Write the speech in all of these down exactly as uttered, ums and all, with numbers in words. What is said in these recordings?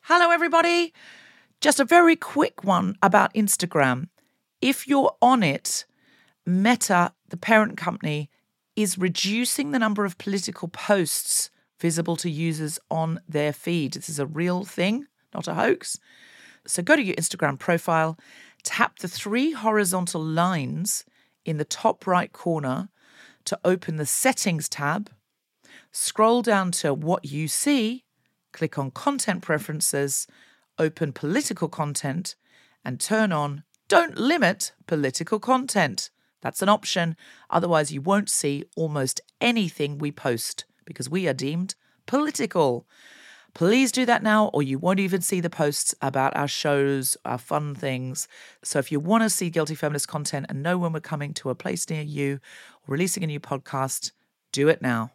Hello, everybody. Just a very quick one about Instagram. If you're on it, Meta, the parent company, is reducing the number of political posts visible to users on their feed. This is a real thing, not a hoax. So go to your Instagram profile, tap the three horizontal lines in the top right corner to open the Settings tab, scroll down to What You See, click on Content Preferences, open Political Content, and turn on Don't Limit Political Content. That's an option. Otherwise, you won't see almost anything we post because we are deemed political. Please do that now, or you won't even see the posts about our shows, our fun things. So if you want to see Guilty Feminist content and know when we're coming to a place near you or releasing a new podcast, do it now.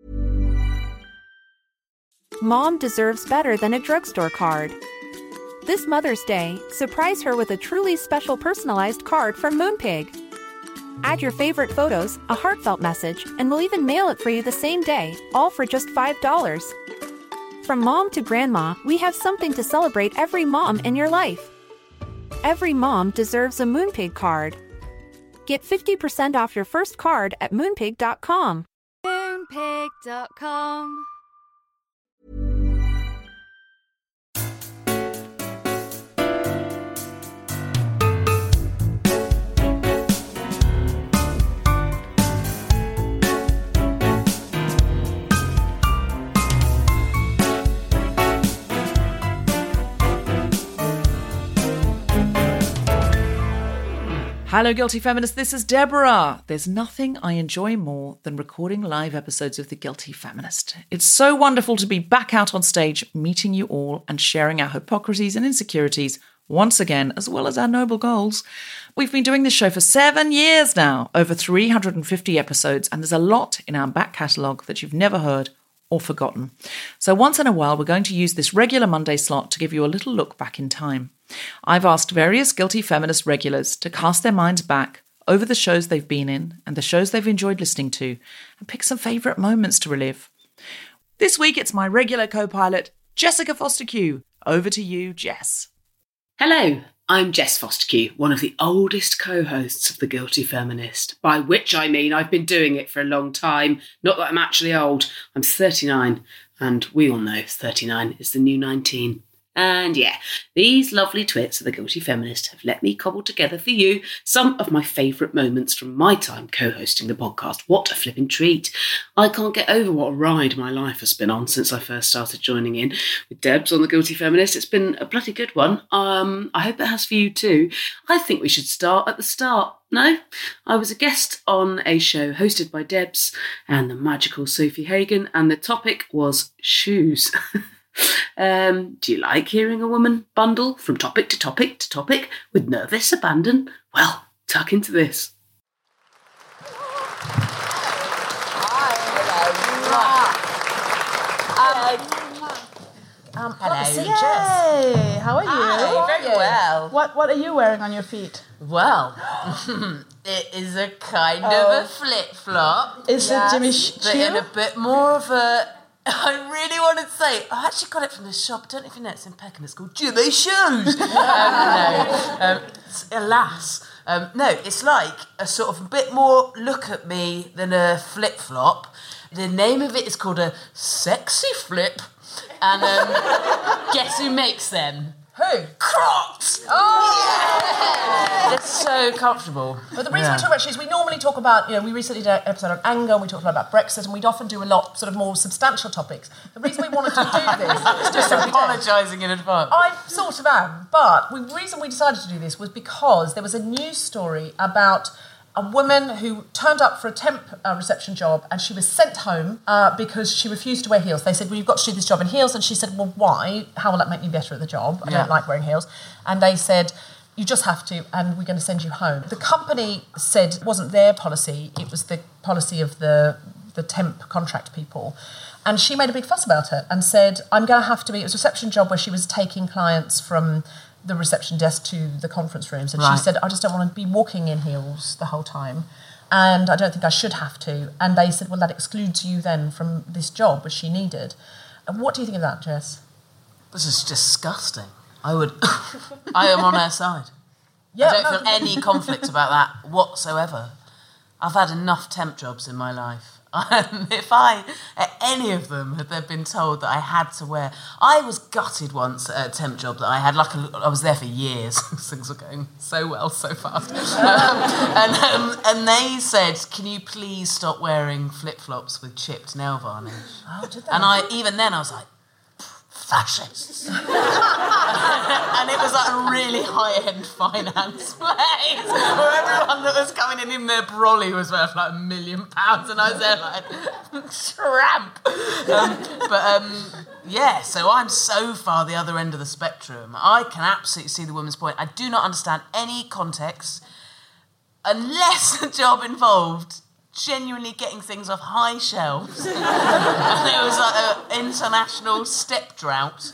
Mom deserves better than a drugstore card. This Mother's Day, surprise her with a truly special personalized card from Moonpig. Add your favorite photos, a heartfelt message, and we'll even mail it for you the same day, all for just five dollars. From mom to grandma, we have something to celebrate every mom in your life. Every mom deserves a Moonpig card. Get fifty percent off your first card at moonpig dot com. moonpig dot com. Hello, Guilty Feminists. This is Deborah. There's nothing I enjoy more than recording live episodes of The Guilty Feminist. It's so wonderful to be back out on stage, meeting you all and sharing our hypocrisies and insecurities once again, as well as our noble goals. We've been doing this show for seven years now, over three hundred fifty episodes, and there's a lot in our back catalogue that you've never heard or forgotten. So once in a while, we're going to use this regular Monday slot to give you a little look back in time. I've asked various Guilty Feminist regulars to cast their minds back over the shows they've been in and the shows they've enjoyed listening to and pick some favourite moments to relive. This week, it's my regular co-pilot, Jessica Foster-Q. Over to you, Jess. Hello, I'm Jess Foster-Q, one of the oldest co-hosts of The Guilty Feminist, by which I mean I've been doing it for a long time, not that I'm actually old. I'm thirty-nine, and we all know thirty-nine is the new nineteen. And yeah, these lovely twits of The Guilty Feminist have let me cobble together for you some of my favourite moments from my time co-hosting the podcast. What a flipping treat. I can't get over what a ride my life has been on since I first started joining in with Debs on The Guilty Feminist. It's been a bloody good one. Um, I hope it has for you too. I think we should start at the start. No, I was a guest on a show hosted by Debs and the magical Sophie Hagen, and the topic was shoes. Um, do you like hearing a woman bundle from topic to topic to topic with nervous abandon? Well, tuck into this. Um, Hello, have a seat, Jess. Jess. How are you? Hi, very well. What What are you wearing on your feet? Well, it is a kind Oh. of a flip-flop. Is Yes, it Jimmy Sh- but Choo? in a bit more of a... I really want to say, I actually got it from the shop. I don't know if you know, it's in Peckham. It's called Jimmy Shoes. um, no, um, it's, alas. Um, no, it's like a sort of a bit more look at me than a flip-flop. The name of it is called a sexy flip. And um, guess who makes them? Who? Crocs! Oh! They're so comfortable. But the reason Yeah. we talk about shoes, we normally talk about, you know, we recently did an episode on anger, and we talked a lot about Brexit, and we'd often do a lot sort of more substantial topics. The reason we wanted to do this... Just apologising in advance. I sort of am, but the reason we decided to do this was because there was a news story about a woman who turned up for a temp uh, reception job, and she was sent home uh, because she refused to wear heels. They said, well, you've got to do this job in heels. And she said, well, why? How will that make me better at the job? I Yeah. don't like wearing heels. And they said, you just have to, and we're going to send you home. The company said it wasn't their policy, it was the policy of the, the temp contract people. And she made a big fuss about it and said, I'm going to have to be... It was a reception job where she was taking clients from the reception desk to the conference rooms. And Right. she said, I just don't want to be walking in heels the whole time. And I don't think I should have to. And they said, well, that excludes you then from this job, which she needed. And what do you think of that, Jess? this is disgusting. I would, I am on her side. Yeah, I don't no. feel any conflict about that whatsoever. I've had enough temp jobs in my life. Um, if I, at any of them, had they been told that I had to wear... I was gutted once at a temp job that I had. Like a, I was there for years. Things were going so well, so fast. Um, and, um, and they said, can you please stop wearing flip-flops with chipped nail varnish? Oh, did they? And I even then I was like, fascists. And it was like a really high-end finance place where everyone that was coming in in their brolly was worth like a million pounds, and I was there like, tramp. Um, but um, yeah, so I'm so far the other end of the spectrum. I can absolutely see the woman's point. I do not understand any context unless the job involved genuinely getting things off high shelves. And it was like an international step drought,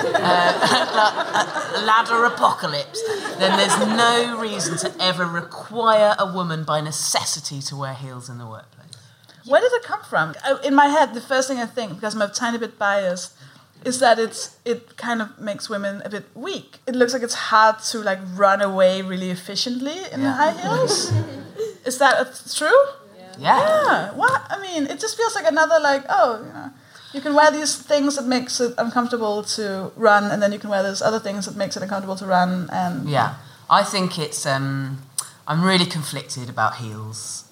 uh, like a ladder apocalypse. Then there's no reason to ever require a woman by necessity to wear heels in the workplace. Where did it come from? I- In my head, the first thing I think, because I'm a tiny bit biased, is that it's it kind of makes women a bit weak. It looks like it's hard to like run away really efficiently in the high heels. Is that uh, true? Yeah. Yeah. What? I mean, it just feels like another like, oh, you know, you can wear these things that makes it uncomfortable to run, and then you can wear those other things that makes it uncomfortable to run. And Yeah. I think it's... Um, I'm really conflicted about heels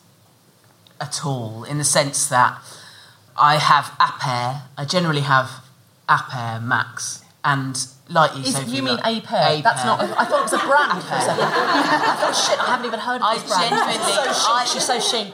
at all, in the sense that I have a pair. I generally have a pair max, and like you, Is, Sophie, you mean like, a pair? a That's pair. not. I thought it was a brand for a second. I thought, shit, I haven't even heard of I this brand. genuinely- She's so chic. I- She's so chic.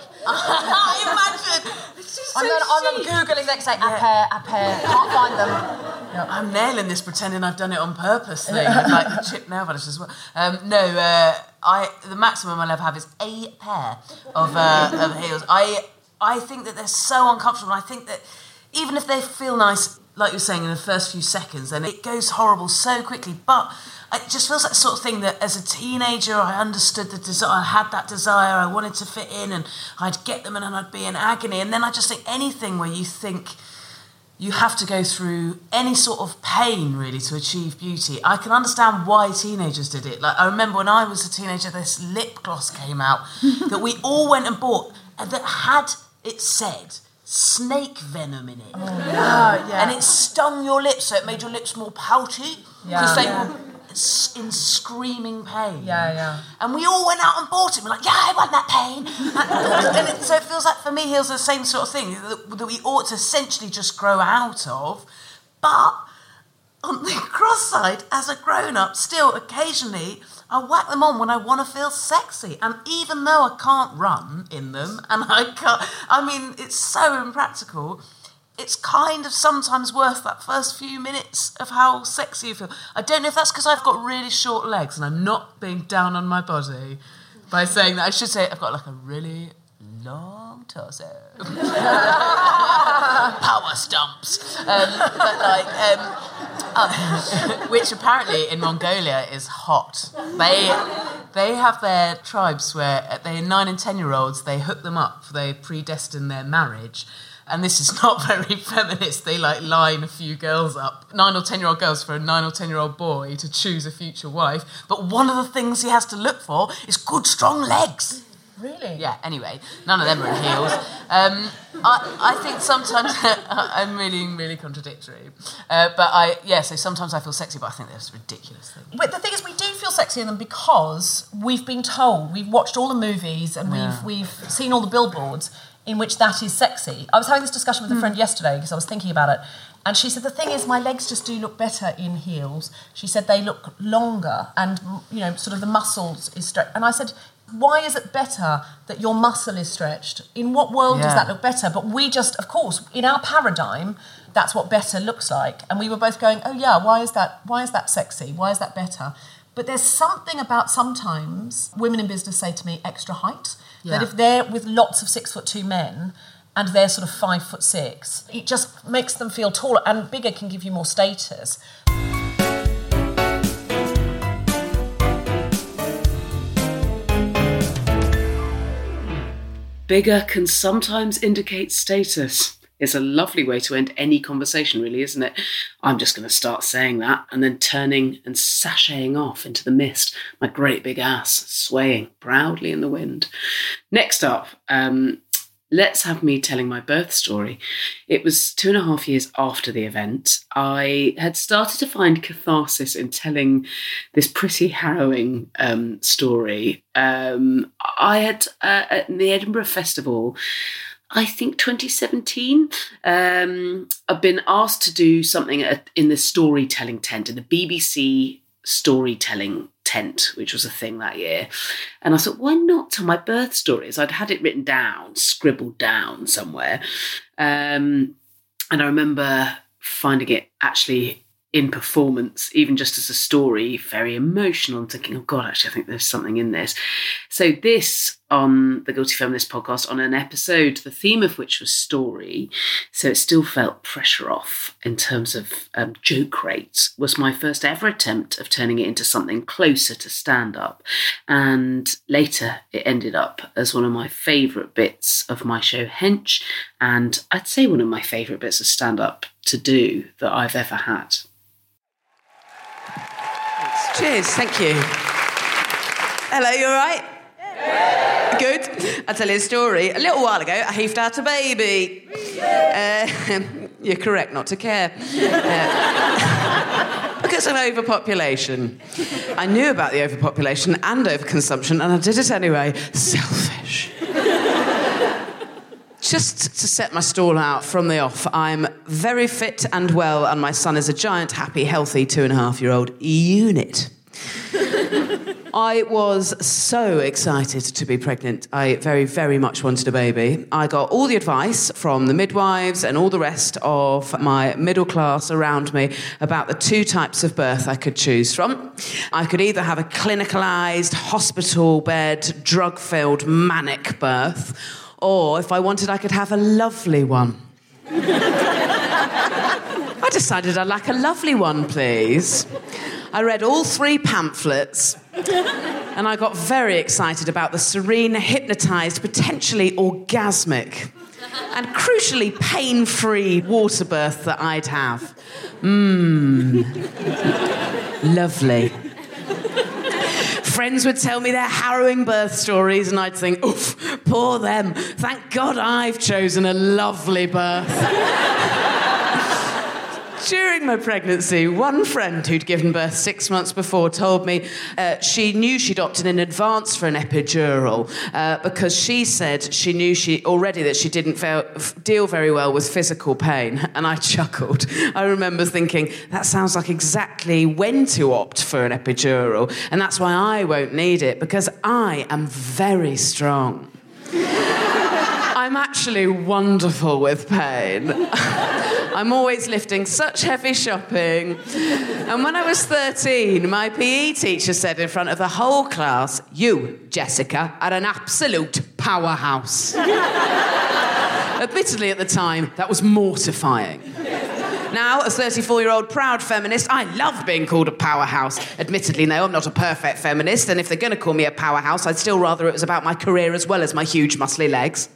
Imagine. She's I'm so going. I'm chic. googling next. Say a pair, a pair. Can't find them. I'm nailing this, pretending I've done it on purpose thing, with like the chip nail varnish as well. Um, no, uh, I the maximum I'll ever have is a pair of uh, of heels. I I think that they're so uncomfortable. I think that even if they feel nice, like you're saying, in the first few seconds, then it goes horrible so quickly. But it just feels like the sort of thing that as a teenager I understood the desire, I had that desire, I wanted to fit in, and I'd get them and I'd be in agony. And then I just think anything where you think you have to go through any sort of pain, really, to achieve beauty. I can understand why teenagers did it. Like, I remember when I was a teenager, this lip gloss came out that we all went and bought, and that had, it said, snake venom in it. Oh, yeah. yeah. And it stung your lips, so it made your lips more pouty, because Yeah. they Yeah. were s- in screaming pain. Yeah, yeah. And we all went out and bought it. We're like, yeah, I want that pain. And, and it, so it feels like, for me, heels are the same sort of thing that, that we ought to essentially just grow out of. But on the cross side, as a grown-up, still occasionally I whack them on when I want to feel sexy. And even though I can't run in them, and I can't, I mean, it's so impractical, it's kind of sometimes worth that first few minutes of how sexy you feel. I don't know if that's because I've got really short legs and I'm not being down on my body by saying that. I should say I've got like a really long torso. Power stumps. Um, but like, um, uh, which apparently in Mongolia is hot. They they have their tribes where they nine and ten year olds, they hook them up, they predestine their marriage. And this is not very feminist. They like line a few girls up, nine or ten year old girls for a nine or ten year old boy to choose a future wife. But one of the things he has to look for is good strong legs. Really? Yeah, anyway, none of them are in heels. Um, I, I think sometimes I'm really, really contradictory. Uh, but I, yeah, so sometimes I feel sexy, but I think that's a ridiculous thing. But the thing is, we do feel sexy in them because we've been told, we've watched all the movies and Yeah. we've we've seen all the billboards in which that is sexy. I was having this discussion with a friend yesterday because I was thinking about it, and she said, the thing is, my legs just do look better in heels. She said they look longer and, you know, sort of the muscles is stretched. And I said, why is it better that your muscle is stretched? In what world does Yeah. that look better? But we just, of course, in our paradigm, that's what better looks like. And we were both going, oh yeah, why is that, why is that sexy? Why is that better? But there's something about sometimes women in business say to me, extra height. Yeah. That if they're with lots of six foot two men and they're sort of five foot six, it just makes them feel taller, and bigger can give you more status. Bigger can sometimes indicate status. It's a lovely way to end any conversation, really, isn't it? I'm just going to start saying that and then turning and sashaying off into the mist, my great big ass swaying proudly in the wind. Next up, um, let's have me telling my birth story. It was two and a half years after the event. I had started to find catharsis in telling this pretty harrowing um, story. Um, I had, uh, at the Edinburgh Festival, I think twenty seventeen, um, I've been asked to do something at, in the storytelling tent, in the B B C storytelling tent, which was a thing that year. And I thought, why not tell my birth stories? I'd had it written down, scribbled down somewhere. Um, and I remember finding it actually in performance, even just as a story, very emotional, and thinking, oh God, actually, I think there's something in this. So this, on the Guilty Feminist podcast, on an episode, the theme of which was story, so it still felt pressure off in terms of um, joke rate, was my first ever attempt of turning it into something closer to stand-up. And later, it ended up as one of my favourite bits of my show, Hench, and I'd say one of my favourite bits of stand-up to do that I've ever had. Cheers, thank you. Hello, you all right? Yeah. Good. I'll tell you a story. A little while ago, I heaved out a baby. Uh, you're correct not to care. Uh, because of overpopulation. I knew about the overpopulation and overconsumption, and I did it anyway. Selfish. Just to set my stall out from the off, I'm very fit and well, and my son is a giant, happy, healthy two-and-a-half-year-old unit. I was so excited to be pregnant. I very, very much wanted a baby. I got all the advice from the midwives and all the rest of my middle class around me about the two types of birth I could choose from. I could either have a clinicalised, hospital bed, drug-filled, manic birth, or if I wanted, I could have a lovely one. I decided I'd like a lovely one, please. I read all three pamphlets, and I got very excited about the serene, hypnotised, potentially orgasmic, and crucially pain-free water birth that I'd have. Mmm. Lovely. Friends would tell me their harrowing birth stories, and I'd think, oof, poor them. Thank God I've chosen a lovely birth. During my pregnancy, one friend who'd given birth six months before told me uh, she knew she'd opted in advance for an epidural uh, because she said she knew she already that she didn't fail, f- deal very well with physical pain. And I chuckled. I remember thinking, that sounds like exactly when to opt for an epidural. And that's why I won't need it, because I am very strong. I'm actually wonderful with pain. I'm always lifting such heavy shopping. And when I was thirteen, my P E teacher said in front of the whole class, "You, Jessica, are an absolute powerhouse." Admittedly, at the time, that was mortifying. Now, a thirty-four-year-old proud feminist, I love being called a powerhouse. Admittedly, no, I'm not a perfect feminist, and if they're going to call me a powerhouse, I'd still rather it was about my career as well as my huge, muscly legs.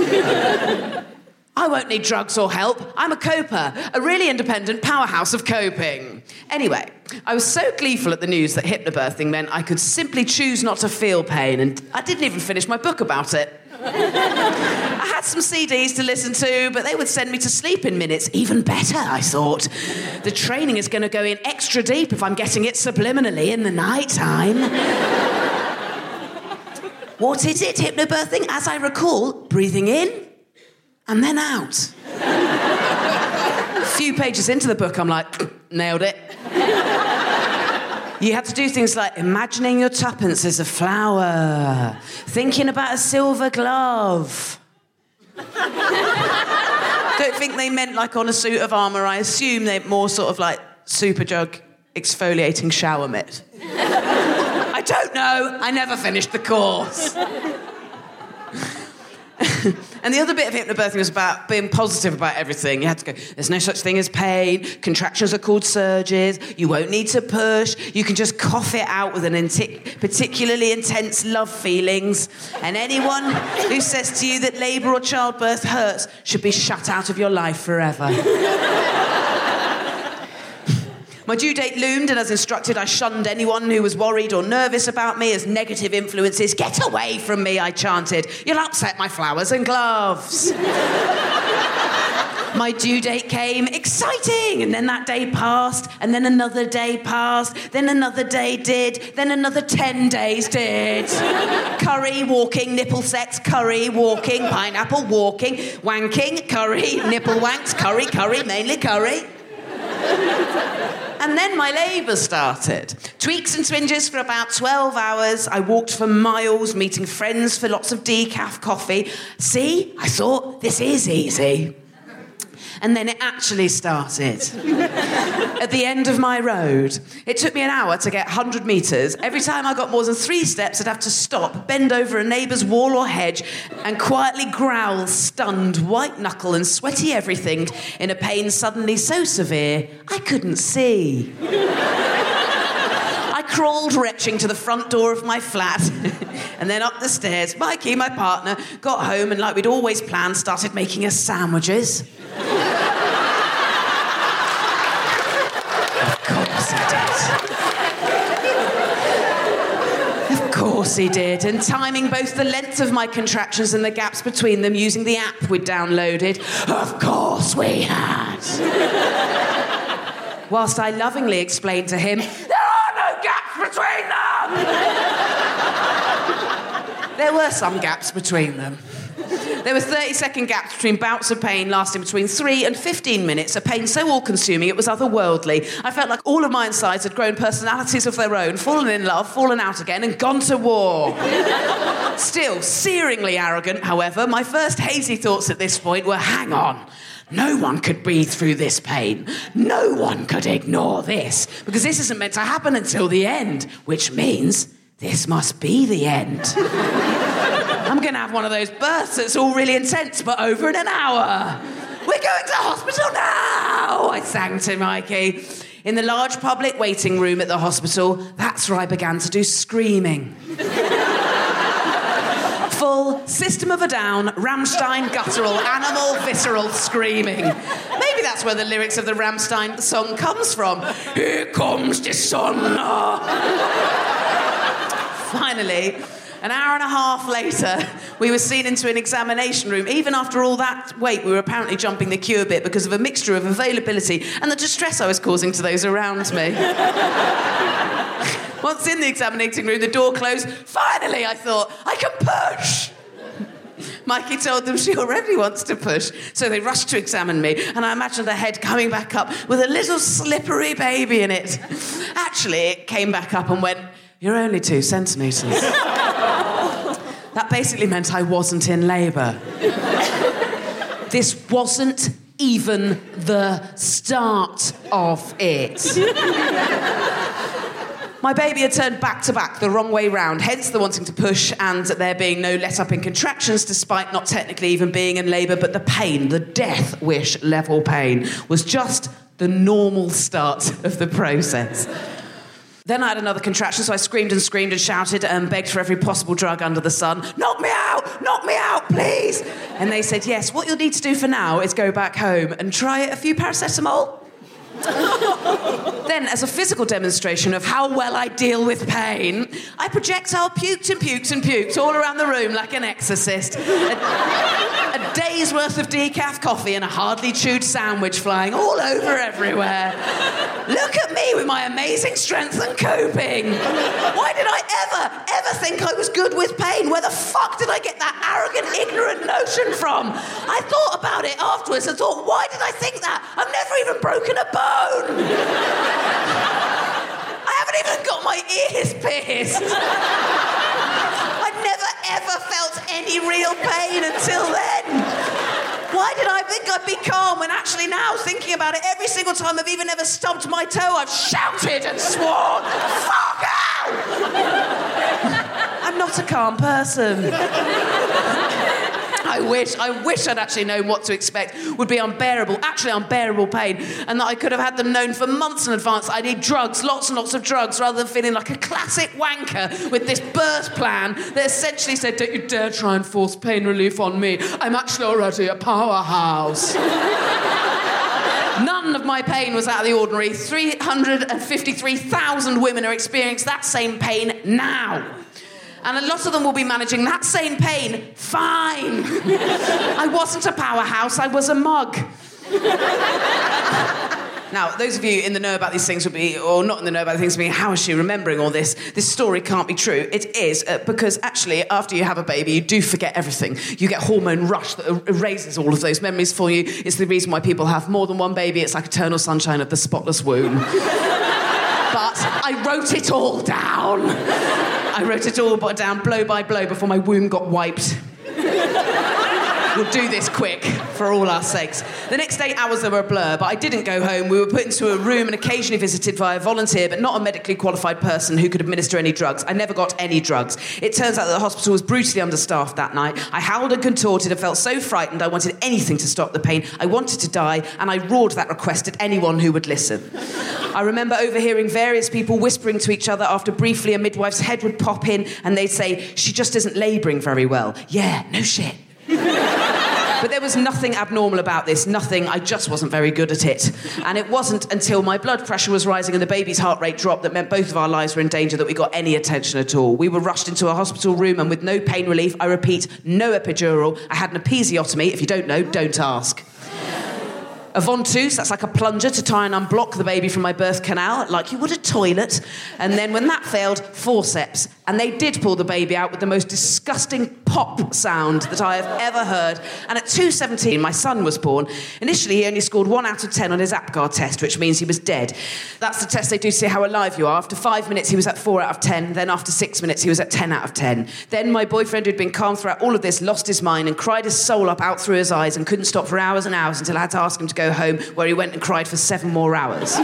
I won't need drugs or help. I'm a coper, a really independent powerhouse of coping. Anyway, I was so gleeful at the news that hypnobirthing meant I could simply choose not to feel pain, and I didn't even finish my book about it. I had some C Ds to listen to, but they would send me to sleep in minutes. Even better, I thought. The training is going to go in extra deep if I'm getting it subliminally in the night time. What is it, hypnobirthing? As I recall, breathing in and then out. A few pages into the book, I'm like, nailed it. You had to do things like imagining your tuppence as a flower, thinking about a silver glove. Don't think they meant like on a suit of armour. I assume they're more sort of like Superjug exfoliating shower mitt. I don't know. I never finished the course. And the other bit of hypnobirthing was about being positive about everything. You had to go, there's no such thing as pain, contractions are called surges, you won't need to push, you can just cough it out with an inti- particularly intense love feelings. And anyone who says to you that labour or childbirth hurts should be shut out of your life forever. My due date loomed, and as instructed, I shunned anyone who was worried or nervous about me as negative influences. Get away from me, I chanted. You'll upset my flowers and gloves. My due date came, exciting, and then that day passed, and then another day passed, then another day did, then another ten days did. Curry, walking, nipple sex, curry, walking, pineapple, walking, wanking, curry, nipple wanks, curry, curry, mainly curry. And then my labour started. Tweaks and twinges for about twelve hours. I walked for miles, meeting friends for lots of decaf coffee. See, I thought, this is easy. And then it actually started. At the end of my road. It took me an hour to get one hundred metres. Every time I got more than three steps, I'd have to stop, bend over a neighbour's wall or hedge, and quietly growl, stunned, white knuckle and sweaty everything, in a pain suddenly so severe, I couldn't see. I crawled retching to the front door of my flat and then up the stairs. Mikey, my partner, got home and, like we'd always planned, started making us sandwiches. Of course he did. Of course he did. And timing both the length of my contractions and the gaps between them using the app we'd downloaded. Of course we had. Whilst I lovingly explained to him, there are no gaps between them! There were some gaps between them. There were thirty-second gaps between bouts of pain lasting between three and fifteen minutes, a pain so all-consuming it was otherworldly. I felt like all of my insides had grown personalities of their own, fallen in love, fallen out again, and gone to war. Still, searingly arrogant, however, my first hazy thoughts at this point were, hang on, no one could breathe through this pain. No one could ignore this, because this isn't meant to happen until the end, which means this must be the end. I'm going to have one of those births that's all really intense, but over in an hour. We're going to hospital now, I sang to Mikey. In the large public waiting room at the hospital, that's where I began to do screaming. Full System of a Down, Rammstein, guttural, animal, visceral screaming. Maybe that's where the lyrics of the Rammstein song comes from. Here comes the sun. Finally, an hour and a half later, we were seen into an examination room. Even after all that wait, we were apparently jumping the queue a bit because of a mixture of availability and the distress I was causing to those around me. Once in the examining room, the door closed. Finally, I thought, I can push! Mikey told them she already wants to push, so they rushed to examine me, and I imagined the head coming back up with a little slippery baby in it. Actually, it came back up and went, you're only two centimetres. That basically meant I wasn't in labour. This wasn't even the start of it. My baby had turned back to back the wrong way round, hence the wanting to push and there being no let-up in contractions despite not technically even being in labour, but the pain, the death wish level pain, was just the normal start of the process. Then I had another contraction, so I screamed and screamed and shouted and begged for every possible drug under the sun. Knock me out! Knock me out, please! And they said, yes, what you'll need to do for now is go back home and try a few paracetamol. Then, as a physical demonstration of how well I deal with pain, I projectile puked and puked and puked all around the room like an exorcist. A, a day's worth of decaf coffee and a hardly chewed sandwich flying all over everywhere. Look at me with my amazing strength and coping. Why did I ever, ever think I was good with pain? Where the fuck did I get that arrogant, ignorant notion from? I thought about it afterwards and thought, why did I think that? I've never even broken a bone. I haven't even got my ears pierced. I'd never ever felt any real pain until then. Why did I think I'd be calm when actually now, thinking about it, every single time I've even ever stubbed my toe, I've shouted and sworn, fuck out! I'm not a calm person. I wish, I wish I'd actually known what to expect would be unbearable, actually unbearable pain, and that I could have had them known for months in advance. I need drugs, lots and lots of drugs, rather than feeling like a classic wanker with this birth plan that essentially said, don't you dare try and force pain relief on me. I'm actually already a powerhouse. None of my pain was out of the ordinary. three hundred fifty-three thousand women are experiencing that same pain now. And a lot of them will be managing that same pain fine. I wasn't a powerhouse, I was a mug. Now, those of you in the know about these things would be, or not in the know about things, would be, how is she remembering all this? This story can't be true. It is, uh, because actually, after you have a baby, you do forget everything. You get hormone rush that erases all of those memories for you. It's the reason why people have more than one baby. It's like eternal sunshine of the spotless womb. But I wrote it all down. I wrote it all down, blow by blow, before my womb got wiped. We'll do this quick, for all our sakes. The next eight hours they were a blur, but I didn't go home. We were put into a room and occasionally visited by a volunteer, but not a medically qualified person who could administer any drugs. I never got any drugs. It turns out that the hospital was brutally understaffed that night. I howled and contorted and felt so frightened I wanted anything to stop the pain. I wanted to die, and I roared that request at anyone who would listen. I remember overhearing various people whispering to each other after briefly a midwife's head would pop in and they'd say, she just isn't labouring very well. Yeah, no shit. But there was nothing abnormal about this, nothing. I just wasn't very good at it. And it wasn't until my blood pressure was rising and the baby's heart rate dropped that meant both of our lives were in danger that we got any attention at all. We were rushed into a hospital room and with no pain relief, I repeat, no epidural. I had an episiotomy. If you don't know, don't ask. A ventouse, that's like a plunger to try and unblock the baby from my birth canal, like you would a toilet. And then when that failed, forceps. And they did pull the baby out with the most disgusting pop sound that I have ever heard. And at two seventeen, my son was born. Initially, he only scored one out of ten on his APGAR test, which means he was dead. That's the test they do to see how alive you are. After five minutes, he was at four out of ten. Then after six minutes, he was at ten out of ten. Then my boyfriend, who'd been calm throughout all of this, lost his mind and cried his soul up out through his eyes and couldn't stop for hours and hours until I had to ask him to go home, where he went and cried for seven more hours.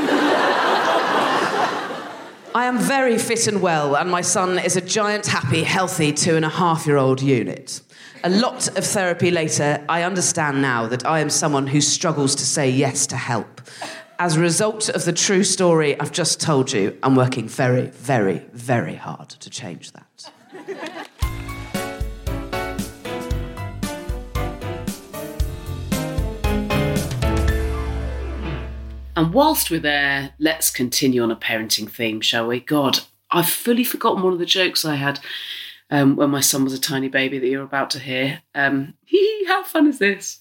I am very fit and well, and my son is a giant, happy, healthy two-and-a-half-year-old unit. A lot of therapy later, I understand now that I am someone who struggles to say yes to help. As a result of the true story I've just told you, I'm working very, very, very hard to change that. And whilst we're there, let's continue on a parenting theme, shall we? God, I've fully forgotten one of the jokes I had um, when my son was a tiny baby that you're about to hear. Um, how fun is this?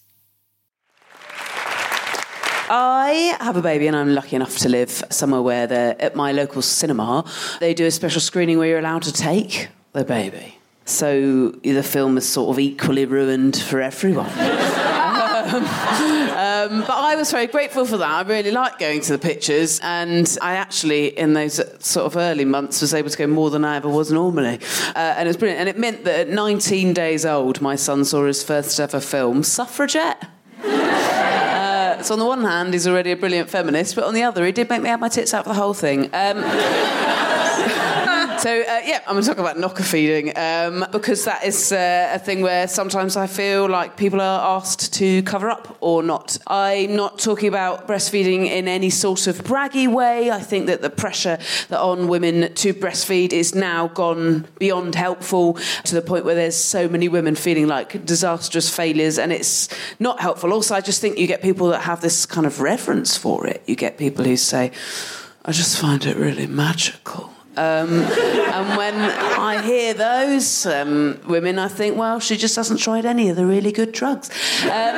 I have a baby and I'm lucky enough to live somewhere where they're at my local cinema. They do a special screening where you're allowed to take the baby. So the film is sort of equally ruined for everyone. um, um, but I was very grateful for that. I really liked going to the pictures, and I actually, in those sort of early months, was able to go more than I ever was normally. Uh, and it was brilliant. And it meant that at nineteen days old, my son saw his first ever film, Suffragette. uh, so on the one hand, he's already a brilliant feminist, but on the other, he did make me have my tits out for the whole thing. Um, So, uh, yeah, I'm going to talk about knocker feeding, um, because that is uh, a thing where sometimes I feel like people are asked to cover up or not. I'm not talking about breastfeeding in any sort of braggy way. I think that the pressure that on women to breastfeed is now gone beyond helpful, to the point where there's so many women feeling like disastrous failures, and it's not helpful. Also, I just think you get people that have this kind of reverence for it. You get people who say, I just find it really magical. Um, and when I hear those um, women, I think, well, she just hasn't tried any of the really good drugs. Um,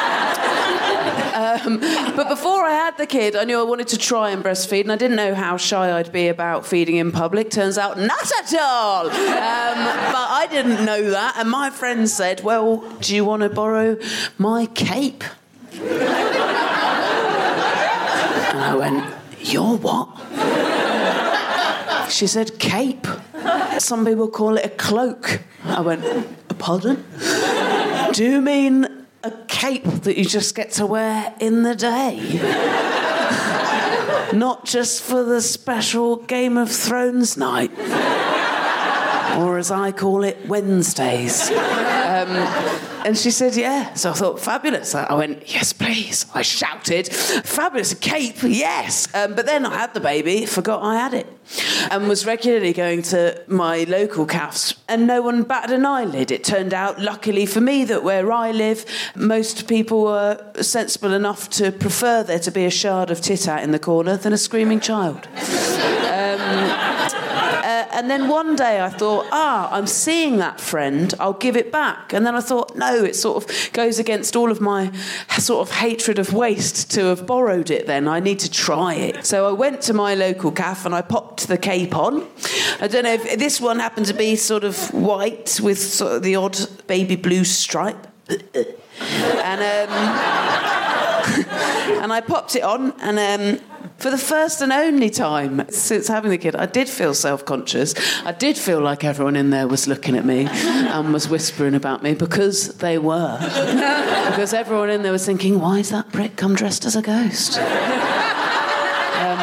um, but before I had the kid, I knew I wanted to try and breastfeed, and I didn't know how shy I'd be about feeding in public. Turns out, not at all. Um, but I didn't know that, and my friend said, well, do you want to borrow my cape? And I went, your what? She said, cape. Some people call it a cloak. I went, pardon? Do you mean a cape that you just get to wear in the day? Not just for the special Game of Thrones night? Or as I call it, Wednesdays. Um, Um, and she said, yeah. So I thought, fabulous. I went, yes, please. I shouted, fabulous, a cape, yes. Um, but then I had the baby, forgot I had it, and was regularly going to my local calves, and no one batted an eyelid. It turned out, luckily for me, that where I live, most people were sensible enough to prefer there to be a shard of tit out in the corner than a screaming child. Um, Uh, and then one day I thought, ah, I'm seeing that friend, I'll give it back. And then I thought, no, it sort of goes against all of my sort of hatred of waste to have borrowed it then. I need to try it. So I went to my local cafe and I popped the cape on. I don't know if this one happened to be sort of white with sort of the odd baby blue stripe. and um, and I popped it on and... Um, For the first and only time since having the kid, I did feel self-conscious. I did feel like everyone in there was looking at me and was whispering about me, because they were. Because everyone in there was thinking, why is that prick come dressed as a ghost? Um,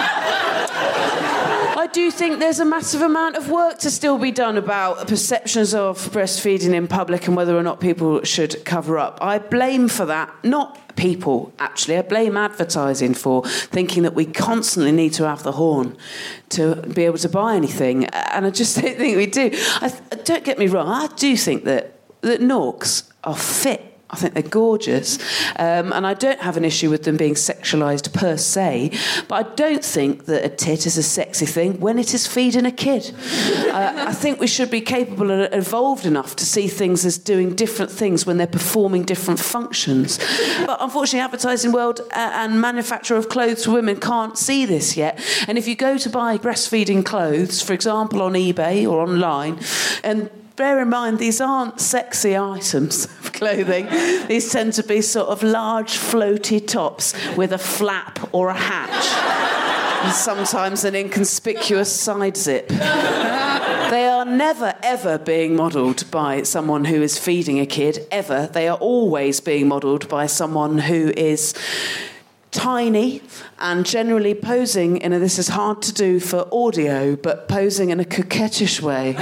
I do think there's a massive amount of work to still be done about perceptions of breastfeeding in public and whether or not people should cover up. I blame for that, not people, actually. I blame advertising for thinking that we constantly need to have the horn to be able to buy anything. And I just don't think we do. I th- don't get me wrong, I do think that, that Norks are fit. I think they're gorgeous. Um, and I don't have an issue with them being sexualised per se, but I don't think that a tit is a sexy thing when it is feeding a kid. uh, I think we should be capable and evolved enough to see things as doing different things when they're performing different functions. But unfortunately, advertising world uh, and manufacturer of clothes for women can't see this yet. And if you go to buy breastfeeding clothes, for example, on eBay or online, and bear in mind, these aren't sexy items of clothing. These tend to be sort of large, floaty tops with a flap or a hatch, and sometimes an inconspicuous side zip. They are never, ever being modelled by someone who is feeding a kid, ever. They are always being modelled by someone who is tiny and generally posing in a, this is hard to do for audio, but posing in a coquettish way.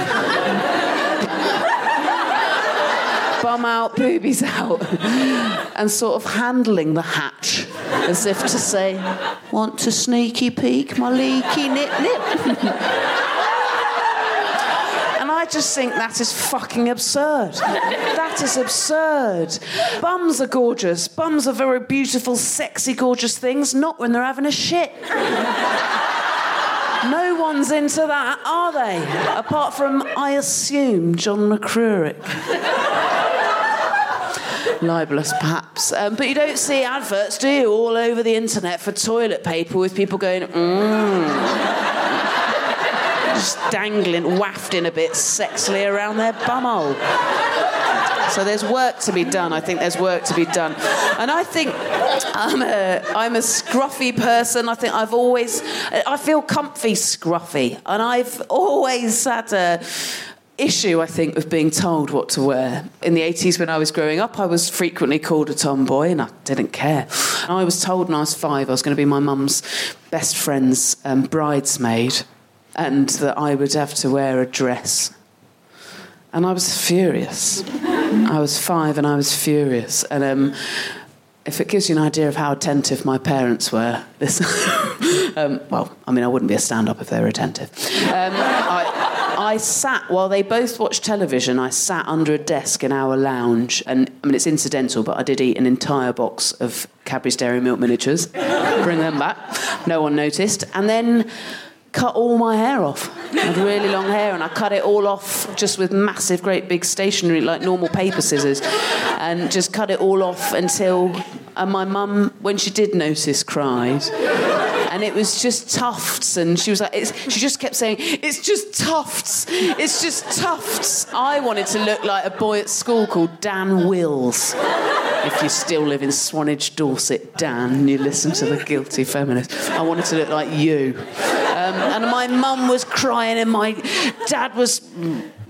Bum out, boobies out, and sort of handling the hatch as if to say, want to sneaky peek my leaky nip-nip? And I just think that is fucking absurd. That is absurd. Bums are gorgeous. Bums are very beautiful, sexy, gorgeous things, not when they're having a shit. No one's into that, are they? Apart from, I assume, John McCrurick. Libelous, perhaps. Um, but you don't see adverts, do you, all over the internet for toilet paper with people going, mmm. Just dangling, wafting a bit sexily around their bumhole. So there's work to be done. I think there's work to be done. And I think I'm a, I'm a scruffy person. I think I've always... I feel comfy scruffy. And I've always had a... issue, I think, with being told what to wear. In the eighties, when I was growing up, I was frequently called a tomboy, and I didn't care. And I was told when I was five I was going to be my mum's best friend's um, bridesmaid, and that I would have to wear a dress. And I was furious. I was five and I was furious. And um, if it gives you an idea of how attentive my parents were, this... um, well, I mean, I wouldn't be a stand-up if they were attentive. Um, I... I sat, while they both watched television, I sat under a desk in our lounge. And, I mean, it's incidental, but I did eat an entire box of Cadbury's Dairy Milk miniatures. Bring them back. No one noticed. And then cut all my hair off. I had really long hair, and I cut it all off just with massive, great big stationery, like normal paper scissors. And just cut it all off until... And my mum, when she did notice, cried. And it was just tufts, and she was like, it's, she just kept saying, it's just tufts, it's just tufts. I wanted to look like a boy at school called Dan Wills. If you still live in Swanage, Dorset, Dan, and you listen to The Guilty Feminist, I wanted to look like you. Um, and my mum was crying, and my dad was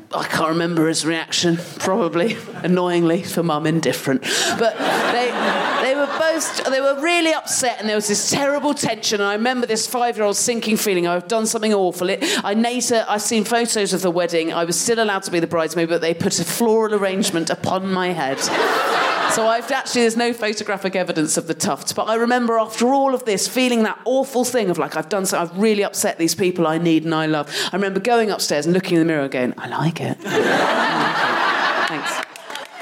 I can't remember his reaction, probably, annoyingly, for mum, indifferent. But they they were both, they were really upset, and there was this terrible tension, and I remember this five-year-old sinking feeling, I've done something awful. It, I later, I've seen photos of the wedding, I was still allowed to be the bridesmaid, but they put a floral arrangement upon my head. So I've actually, there's no photographic evidence of the tufts, but I remember after all of this feeling that awful thing of like, I've done so, I've really upset these people I need and I love. I remember going upstairs and looking in the mirror and going, I like it. I like it.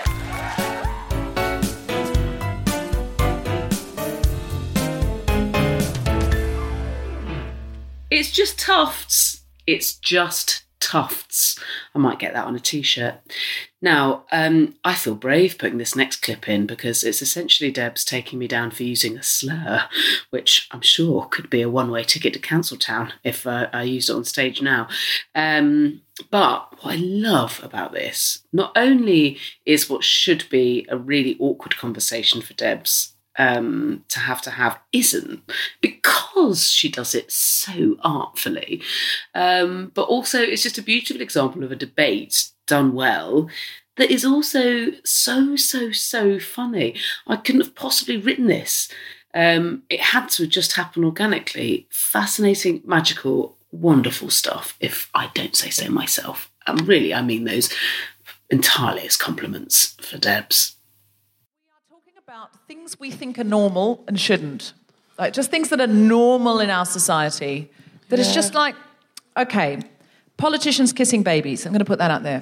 Thanks. It's just tufts. It's just tufts. I might get that on a T-shirt. Now, um, I feel brave putting this next clip in because it's essentially Debs taking me down for using a slur, which I'm sure could be a one-way ticket to Counciltown if uh, I used it on stage now. Um, but what I love about this, not only is what should be a really awkward conversation for Debs Um, to have to have isn't, because she does it so artfully. Um, but also it's just a beautiful example of a debate done well that is also so, so, so funny. I couldn't have possibly written this. Um, it had to just happen organically. Fascinating, magical, wonderful stuff, if I don't say so myself. And really, I mean those entirely as compliments for Debs. About things we think are normal and shouldn't. Like, just things that are normal in our society. That yeah. It's just like, okay, politicians kissing babies. I'm going to put that out there.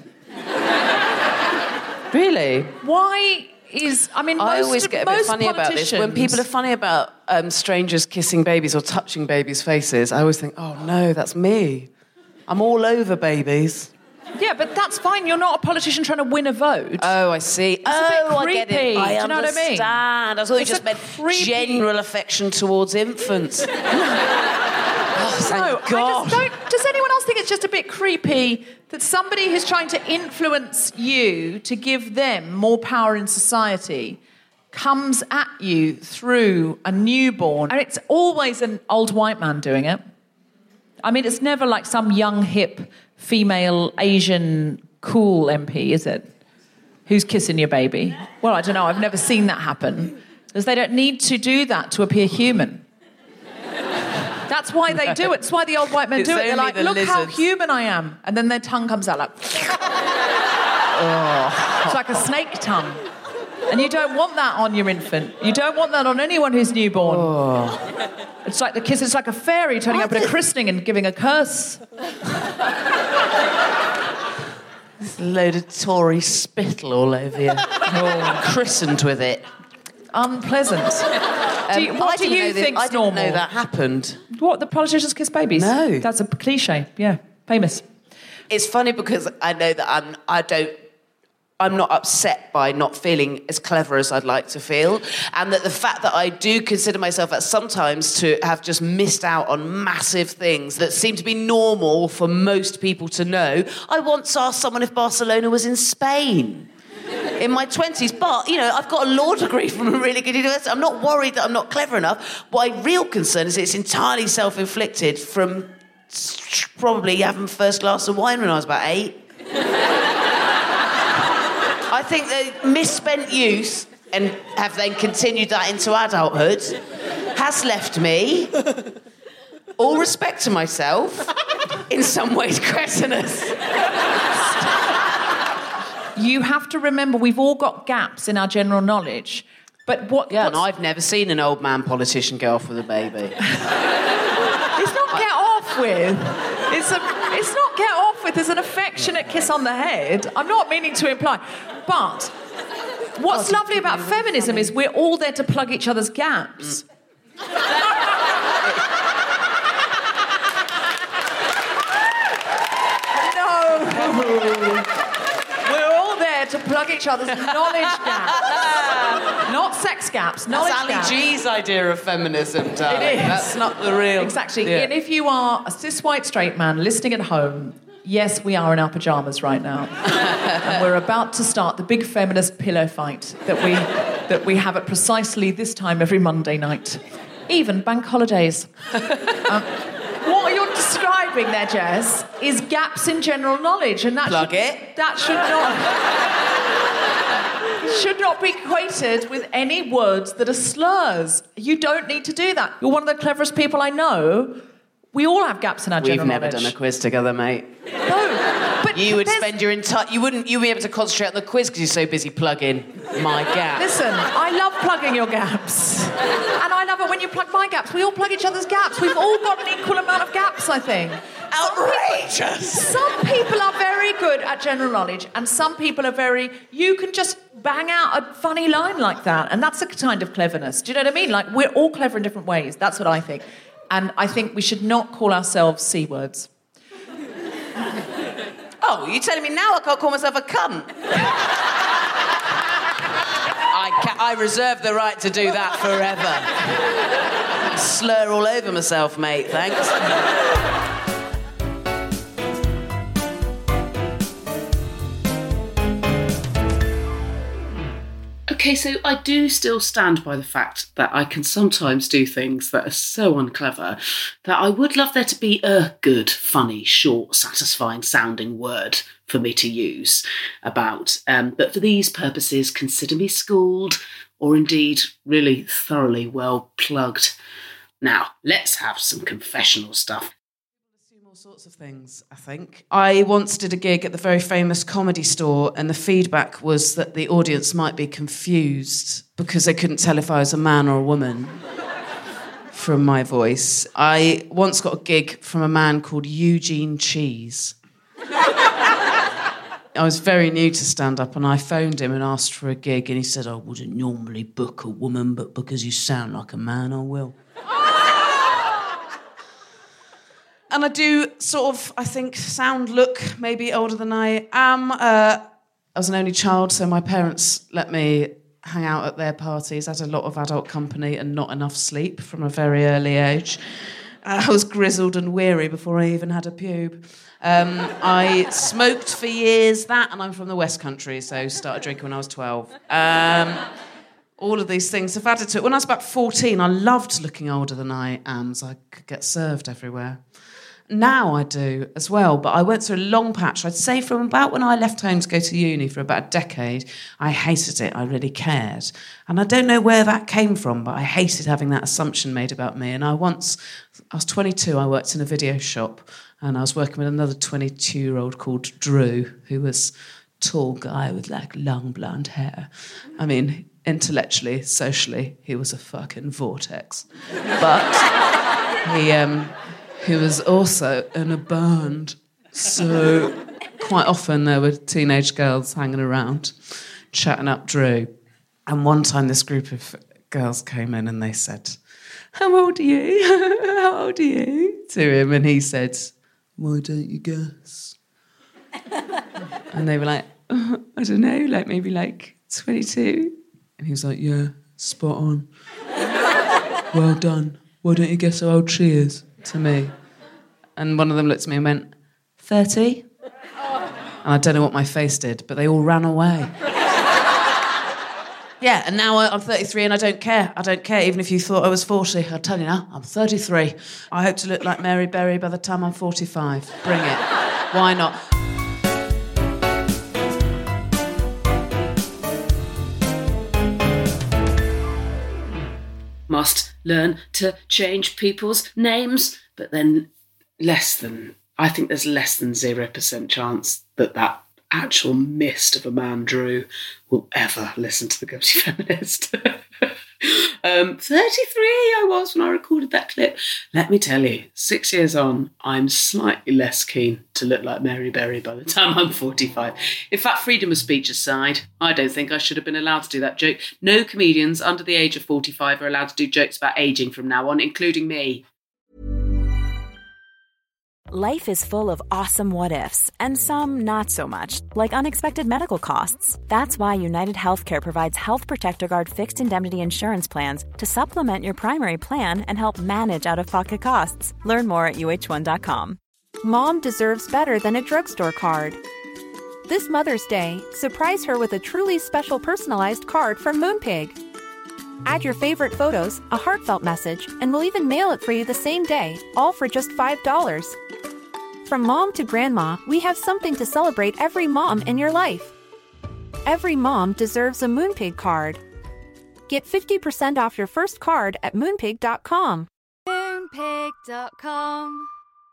Really? Why is... I mean, I most, always get a bit funny about this. When people are funny about um, strangers kissing babies or touching babies' faces, I always think, oh, no, that's me. I'm all over babies. Yeah, but that's fine. You're not a politician trying to win a vote. Oh, I see. It's oh, a bit creepy. I get it. I Do you know what I mean? understand. I thought you It's just a meant creepy- general affection towards infants. Oh, thank no, God. I just don't... Does anyone else think it's just a bit creepy that somebody who's trying to influence you to give them more power in society comes at you through a newborn? And it's always an old white man doing it. I mean, it's never like some young, hip, female, Asian, cool M P, is it? Who's kissing your baby? Well, I don't know. I've never seen that happen. Because they don't need to do that to appear human. That's why they do it. It's why the old white men It's do it. They're only like, the look how lizards." human I am. And then their tongue comes out like... oh. It's like a snake tongue. And you don't want that on your infant. You don't want that on anyone who's newborn. Oh. It's like the kiss. It's like a fairy turning up at a christening and giving a curse. There's a load of Tory spittle all over you. Oh. Christened with it. Unpleasant. Um, do you, what I do you know that- think's I didn't normal? know that happened. What, the politicians kiss babies? No. That's a cliche, yeah. Famous. It's funny because I know that I'm, I don't, I'm not upset by not feeling as clever as I'd like to feel, and that the fact that I do consider myself at sometimes to have just missed out on massive things that seem to be normal for most people to know. I once asked someone if Barcelona was in Spain in my twenties, but, you know, I've got a law degree from a really good university. I'm not worried that I'm not clever enough. My real concern is it's entirely self-inflicted from probably having the first glass of wine when I was about eight. I think the misspent youth, and have then continued that into adulthood, has left me, all respect to myself, in some ways cretinous. You have to remember we've all got gaps in our general knowledge. But what... Yeah, what's- and I've never seen an old man politician go off with a baby. It's not get off with. It's a, it's not get off with. There's an affectionate kiss on the head. I'm not meaning to imply. But what's lovely about feminism is we're all there to plug each other's gaps. No. We're all there to plug each other's knowledge gaps. Not sex gaps, knowledge That's Ali gaps. G's idea of feminism, darling. It is. That's not the real... Exactly. Yeah. And if you are a cis white straight man listening at home, yes, we are in our pyjamas right now. And we're about to start the big feminist pillow fight that we that we have at precisely this time every Monday night. Even bank holidays. um, what you're describing describing there, Jess, is gaps in general knowledge, and that Plug should, it. that should not should not be equated with any words that are slurs. You don't need to do that. You're one of the cleverest people I know. We all have gaps in our We've general never knowledge. done a quiz together, mate. No, but You would there's- spend your entire... You wouldn't... You'd be able to concentrate on the quiz because you're so busy plugging my gap. Listen, I love plugging your gaps. And I love it when you plug my gaps. We all plug each other's gaps. We've all got an equal amount of gaps, I think. Outrageous! Some people are very good at general knowledge, and some people are very... You can just bang out a funny line like that, and that's a kind of cleverness. Do you know what I mean? Like, we're all clever in different ways. That's what I think. And I think we should not call ourselves C words. Oh, you're telling me now I can't call myself a cunt? I, ca- I reserve the right to do that forever. Slur all over myself, mate, thanks. Okay, so I do still stand by the fact that I can sometimes do things that are so unclever that I would love there to be a good, funny, short, satisfying sounding word for me to use about. Um, but for these purposes, consider me schooled or indeed really thoroughly well plugged. Now, let's have some confessional stuff. All sorts of things, I think. I once did a gig at the very famous Comedy Store, and the feedback was that the audience might be confused because they couldn't tell if I was a man or a woman from my voice. I once got a gig from a man called Eugene Cheese. I was very new to stand-up, and I phoned him and asked for a gig, and he said, I wouldn't normally book a woman, but because you sound like a man, I will. And I do sort of, I think, sound, look, maybe older than I am. Uh, I was an only child, so my parents let me hang out at their parties. I had a lot of adult company and not enough sleep from a very early age. I was grizzled and weary before I even had a pube. Um, I smoked for years, that, and I'm from the West Country, so started drinking when I was twelve. Um, all of these things have added to it. When I was about fourteen, I loved looking older than I am, so I could get served everywhere. Now I do as well, but I went through a long patch. I'd say from about when I left home to go to uni for about a decade, I hated it. I really cared. And I don't know where that came from, but I hated having that assumption made about me. And I once, I was twenty-two, I worked in a video shop, and I was working with another twenty-two-year-old called Drew, who was a tall guy with like long blonde hair. I mean, intellectually, socially, he was a fucking vortex. But he... um. who was also in a band. So quite often there were teenage girls hanging around, chatting up Drew. And one time this group of girls came in and they said, how old are you? How old are you? To him. And he said, why don't you guess? And they were like, oh, I don't know, like maybe like twenty-two. And he was like, yeah, spot on. Well done. Why don't you guess how old she is? To me. And one of them looked at me and went, thirty? And I don't know what my face did, but they all ran away. Yeah, and now I'm thirty-three and I don't care. I don't care, even if you thought I was forty. I'll tell you now, I'm thirty-three. I hope to look like Mary Berry by the time I'm forty-five. Bring it. Why not? Must learn to change people's names, but then less than, I think there's less than zero percent chance that that actual mist of a man, Drew, will ever listen to The Guilty Feminist. um, thirty-three I was when I recorded that clip. Let me tell you, six years on, I'm slightly less keen to look like Mary Berry by the time I'm forty-five. In fact, freedom of speech aside, I don't think I should have been allowed to do that joke. No comedians under the age of forty-five are allowed to do jokes about ageing from now on, including me. Life is full of awesome what-ifs, and some not so much, like unexpected medical costs. That's why United Healthcare provides Health Protector Guard fixed indemnity insurance plans to supplement your primary plan and help manage out-of-pocket costs. Learn more at U H one dot com. Mom deserves better than a drugstore card. This Mother's Day, surprise her with a truly special personalized card from Moonpig. Add your favorite photos, a heartfelt message, and we'll even mail it for you the same day, all for just five dollars. From mom to grandma, we have something to celebrate every mom in your life. Every mom deserves a Moonpig card. Get fifty percent off your first card at moonpig dot com. Moonpig dot com.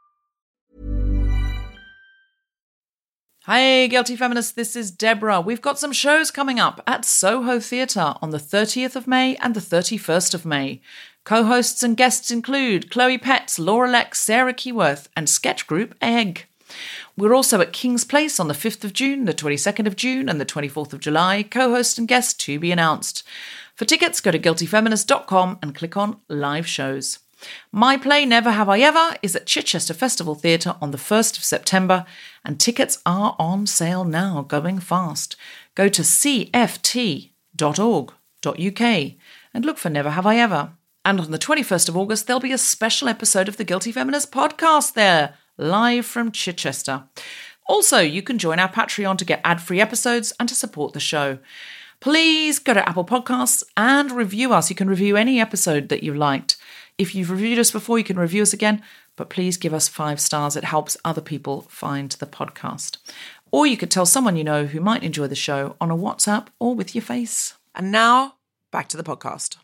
Hi, Guilty Feminists, this is Deborah. We've got some shows coming up at Soho Theatre on the thirtieth of May and the thirty-first of May. Co-hosts and guests include Chloe Petts, Laura Lex, Sarah Keyworth and sketch group Egg. We're also at King's Place on the fifth of June, the twenty-second of June and the twenty-fourth of July. Co-host and guest to be announced. For tickets, go to guilty feminist dot com and click on Live Shows. My play Never Have I Ever is at Chichester Festival Theatre on the first of September and tickets are on sale now, going fast. Go to c f t dot org dot u k and look for Never Have I Ever. And on the twenty-first of August, there'll be a special episode of the Guilty Feminist podcast there, live from Chichester. Also, you can join our Patreon to get ad-free episodes and to support the show. Please go to Apple Podcasts and review us. You can review any episode that you liked. If you've reviewed us before, you can review us again, but please give us five stars. It helps other people find the podcast. Or you could tell someone you know who might enjoy the show on a WhatsApp or with your face. And now, back to the podcast.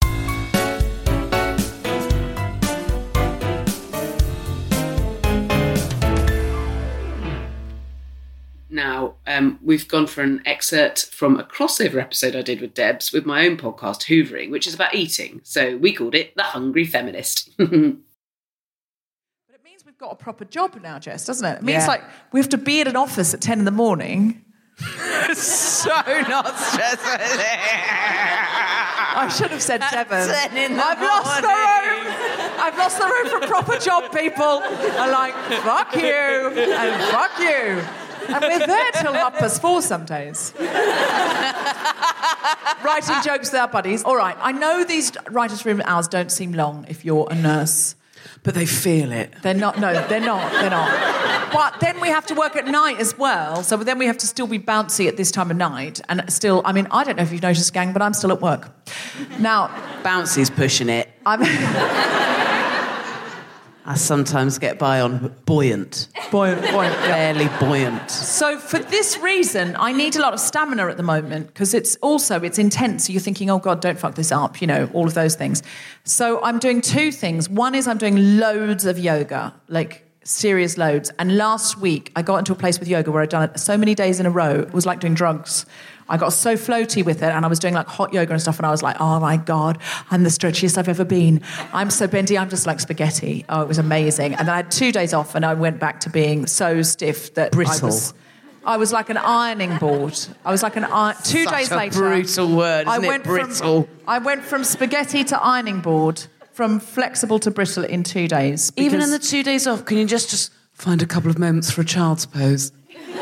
Now, um, we've gone for an excerpt from a crossover episode I did with Debs with my own podcast, Hoovering, which is about eating. So we called it The Hungry Feminist. But it means we've got a proper job now, Jess, doesn't it? It means, Yeah. like, we have to be at an office at ten in the morning. So not stressful. I should have said seven. ten in the I've lost the morning. room. I've lost the room for a proper job, people. I'm like, fuck you and fuck you. And we're there till half past four some days. Writing jokes with our buddies. All right, I know these writers' room hours don't seem long if you're a nurse. But they feel it. They're not, no, they're not, they're not. But then we have to work at night as well, so then we have to still be bouncy at this time of night. And still, I mean, I don't know if you've noticed, gang, but I'm still at work. Now... Bouncy's pushing it. I'm... I sometimes get by on buoyant. Buoyant, buoyant. Fairly buoyant. So for this reason, I need a lot of stamina at the moment because it's also, it's intense. So you're thinking, oh, God, don't fuck this up, you know, all of those things. So I'm doing two things. One is I'm doing loads of yoga, like serious loads. And last week, I got into a place with yoga where I'd done it so many days in a row. It was like doing drugs. I got so floaty with it and I was doing like hot yoga and stuff and I was like, oh my God, I'm the stretchiest I've ever been. I'm so bendy, I'm just like spaghetti. Oh, it was amazing. And then I had two days off and I went back to being so stiff that Brittle. I was... I was like an ironing board. I was like an iron... Two Such days a later... brutal word, isn't I it? went Brittle. From, I went from spaghetti to ironing board, from flexible to brittle in two days. Even in because- the two days off, can you just, just find a couple of moments for a child's pose?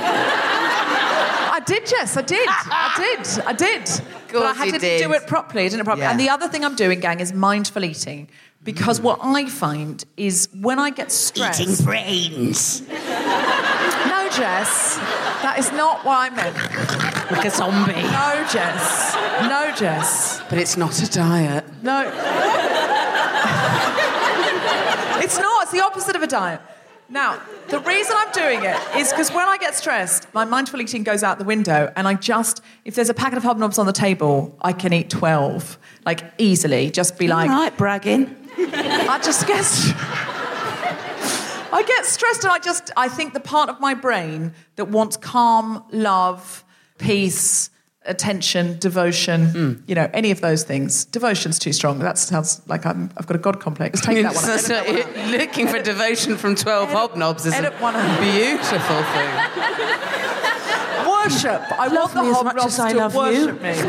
I did, Jess, I did. I did. I did. But I had you to did. do it properly. I didn't properly. Yeah. And the other thing I'm doing, gang, is mindful eating. Because what I find is when I get stressed... Eating brains. No, Jess. That is not what I meant. Like a zombie. No, Jess. No, Jess. But it's not a diet. No. It's not. It's the opposite of a diet. Now, the reason I'm doing it is because when I get stressed, my mindful eating goes out the window and I just, if there's a packet of hobnobs on the table, I can eat twelve, like easily, just be like... All right, bragging. I just get... I get stressed and I just, I think the part of my brain that wants calm, love, peace, attention, devotion, mm. you know, any of those things. Devotion's too strong. That sounds like I'm, I've got a God complex. Take that one out. So, Edit that one out. looking for devotion from twelve Edit- hobnobs is edit a one out. beautiful thing. Worship. I want the me as much hobnobs as I to love you. worship me.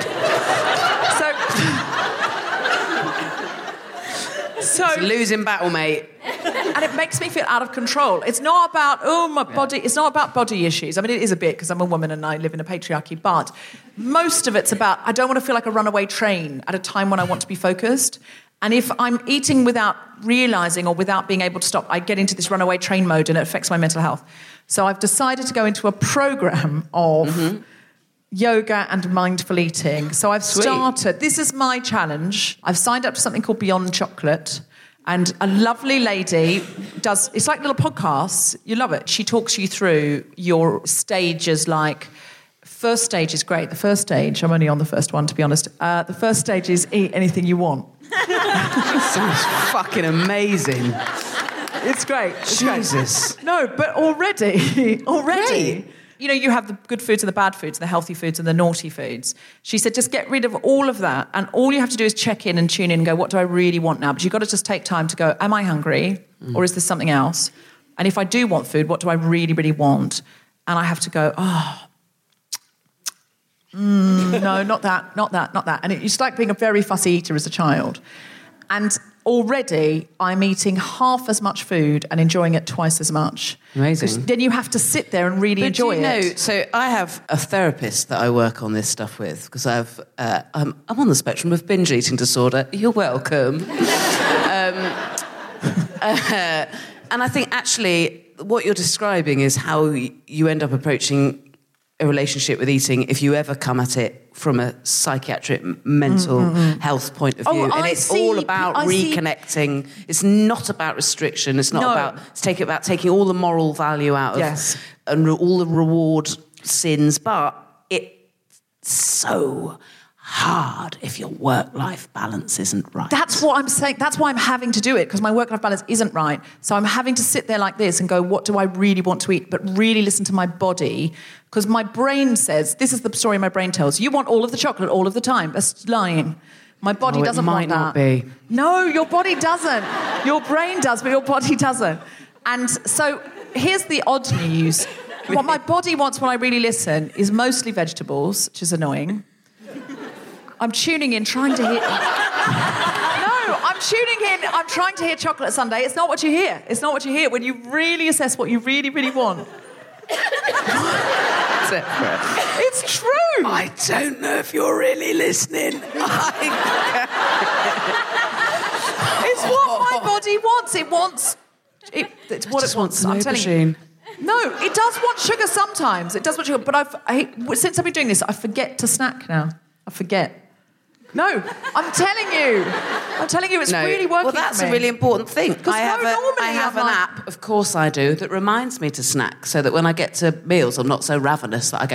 So, so It's a losing battle, mate. and it makes me feel out of control. It's not about, oh, my body, it's not about body issues. I mean, it is a bit because I'm a woman and I live in a patriarchy, but most of it's about, I don't want to feel like a runaway train at a time when I want to be focused. And if I'm eating without realising or without being able to stop, I get into this runaway train mode and it affects my mental health. So I've decided to go into a programme of mm-hmm. yoga and mindful eating. So I've Sweet. started, this is my challenge. I've signed up to something called Beyond Chocolate. And a lovely lady does, it's like little podcasts. You love it. She talks you through your stages, like, first stage is great. The first stage, I'm only on the first one, to be honest. Uh, the first stage is eat anything you want. Sounds fucking amazing. It's great. It's Jesus. Great. No, but already, already... Great. You know, you have the good foods and the bad foods, the healthy foods and the naughty foods. She said, just get rid of all of that. And all you have to do is check in and tune in and go, what do I really want now? But you've got to just take time to go, am I hungry? Mm. Or is this something else? And if I do want food, what do I really, really want? And I have to go, oh, mm, no, not that, not that, not that. And it's like being a very fussy eater as a child. And already I'm eating half as much food and enjoying it twice as much. Amazing. Then you have to sit there and really but enjoy do you know, it. So I have a therapist that I work on this stuff with because I've uh, I'm, I'm on the spectrum of binge eating disorder. You're welcome. um, uh, and I think actually what you're describing is how you end up approaching a relationship with eating if you ever come at it from a psychiatric, mental mm-hmm. health point of view. Oh, and I it's see, all about I reconnecting. See. It's not about restriction. It's not no. about it's take, about taking all the moral value out of yes. and re- all the reward sins. But it's so hard if your work-life balance isn't right. That's what I'm saying. That's why I'm having to do it, because my work-life balance isn't right. So I'm having to sit there like this and go, what do I really want to eat? But really listen to my body, because my brain says, this is the story my brain tells. You want all of the chocolate all of the time. That's lying. My body oh, doesn't it might want that. Not be. No, your body doesn't. Your brain does, but your body doesn't. And so here's the odd news. What my body wants when I really listen is mostly vegetables, which is annoying. I'm tuning in, trying to hear... No, I'm tuning in, I'm trying to hear chocolate sundae. It's not what you hear. It's not what you hear when you really assess what you really, really want. It's true. I don't know if you're really listening. It's what my body wants. It wants... It, it's what it wants. I'm telling you. No, it does want sugar sometimes. It does want sugar, but I've, I, since I've been doing this, I forget to snack now. I forget. No, I'm telling you. I'm telling you, it's no. really working. Well, that's for me. a really important thing. I have, no, a, I have an like... app, of course I do, that reminds me to snack, so that when I get to meals, I'm not so ravenous that I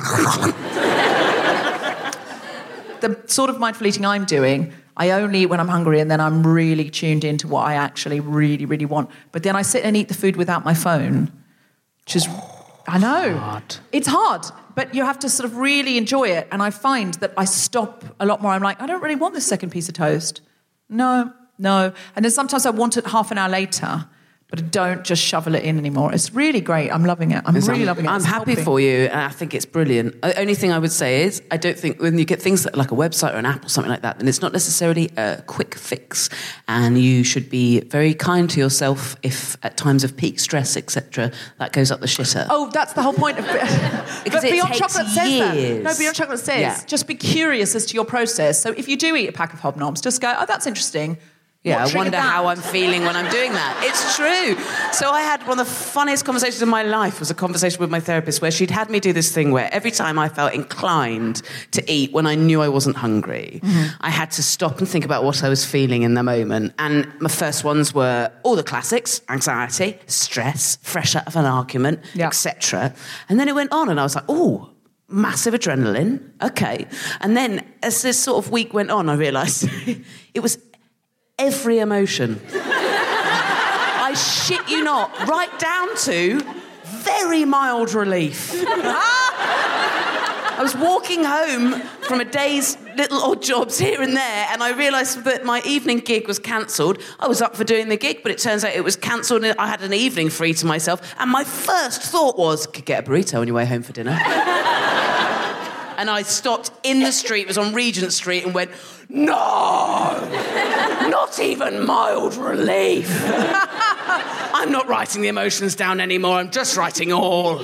go... The sort of mindful eating I'm doing, I only eat when I'm hungry, and then I'm really tuned into what I actually really, really want. But then I sit and eat the food without my phone, which is... I know. Hard. It's hard, but you have to sort of really enjoy it. And I find that I stop a lot more. I'm like, I don't really want this second piece of toast. No, no. And then sometimes I want it half an hour later, but I don't just shovel it in anymore. It's really great. I'm loving it. I'm really I'm, loving it. I'm it's happy helping. for you, and I think it's brilliant. The only thing I would say is, I don't think when you get things that, like a website or an app or something like that, then it's not necessarily a quick fix, and you should be very kind to yourself if at times of peak stress, et cetera, that goes up the shitter. Oh, that's the whole point of because but it Beyond takes Chocolate says years. that. No, Beyond Chocolate says, yeah. just be curious as to your process. So if you do eat a pack of hobnobs, just go, oh, that's interesting. Yeah, What I wonder that? how I'm feeling when I'm doing that. It's true. So I had one of the funniest conversations of my life was a conversation with my therapist where she'd had me do this thing where every time I felt inclined to eat when I knew I wasn't hungry, mm-hmm. I had to stop and think about what I was feeling in the moment. And my first ones were all the classics: anxiety, stress, fresh out of an argument, yeah. et cetera. And then it went on and I was like, oh, massive adrenaline, okay. And then as this sort of week went on, I realised it was... every emotion. I shit you not, right down to very mild relief. I was walking home from a day's little odd jobs here and there, and I realised that my evening gig was cancelled. I was up for doing the gig, but it turns out it was cancelled and I had an evening free to myself, and my first thought was, could get a burrito on your way home for dinner. And I stopped in the street, it was on Regent Street, and went, no, not even mild relief. I'm not writing the emotions down anymore, I'm just writing all.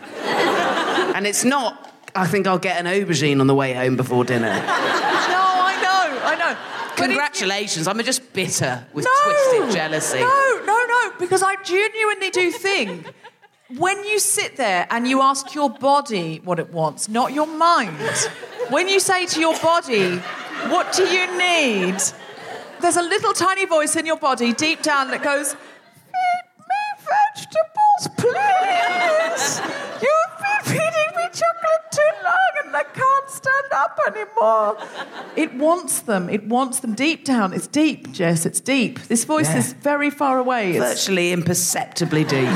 And it's not, I think I'll get an aubergine on the way home before dinner. No, I know, I know. But Congratulations, I'm just bitter with no, twisted jealousy. No, no, no, because I genuinely do think... when you sit there and you ask your body what it wants, not your mind, when you say to your body, what do you need? there's a little tiny voice in your body deep down that goes, feed me vegetables, please. You've been feeding me chocolate too long and I can't stand up anymore. It wants them. It wants them deep down. It's deep, Jess. It's deep. This voice Yeah. is very far away. It's... Virtually imperceptibly deep.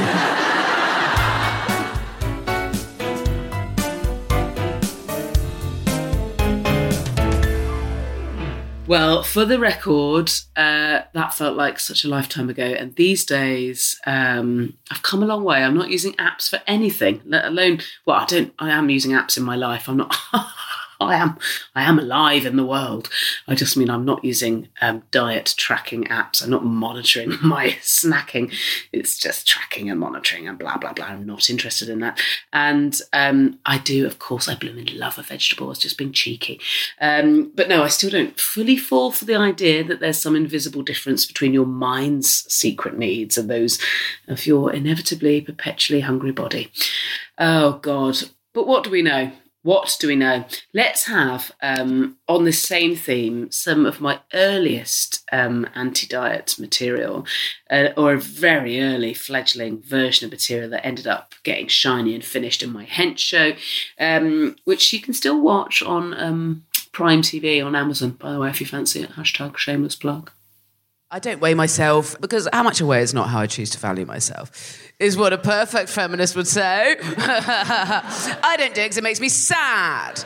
Well, for the record, uh, that felt like such a lifetime ago. And these days, um, I've come a long way. I'm not using apps for anything, let alone, well, I don't, I am using apps in my life. I'm not, I am, I am alive in the world. I just mean I'm not using um, diet tracking apps. I'm not monitoring my snacking. It's just tracking and monitoring and blah, blah, blah. I'm not interested in that. And um, I do, of course, I blooming love a vegetable. It's just being cheeky. Um, but no, I still don't fully fall for the idea that there's some invisible difference between your mind's secret needs and those of your inevitably perpetually hungry body. Oh, God. But what do we know? What do we know? Let's have, um, on this same theme, some of my earliest um, anti-diet material, uh, or a very early fledgling version of material that ended up getting shiny and finished in my Hench show, um, which you can still watch on um, Prime T V on Amazon, by the way, if you fancy it. Hashtag shameless plug. I don't weigh myself, because how much I weigh is not how I choose to value myself, is what a perfect feminist would say. I don't do it because it makes me sad.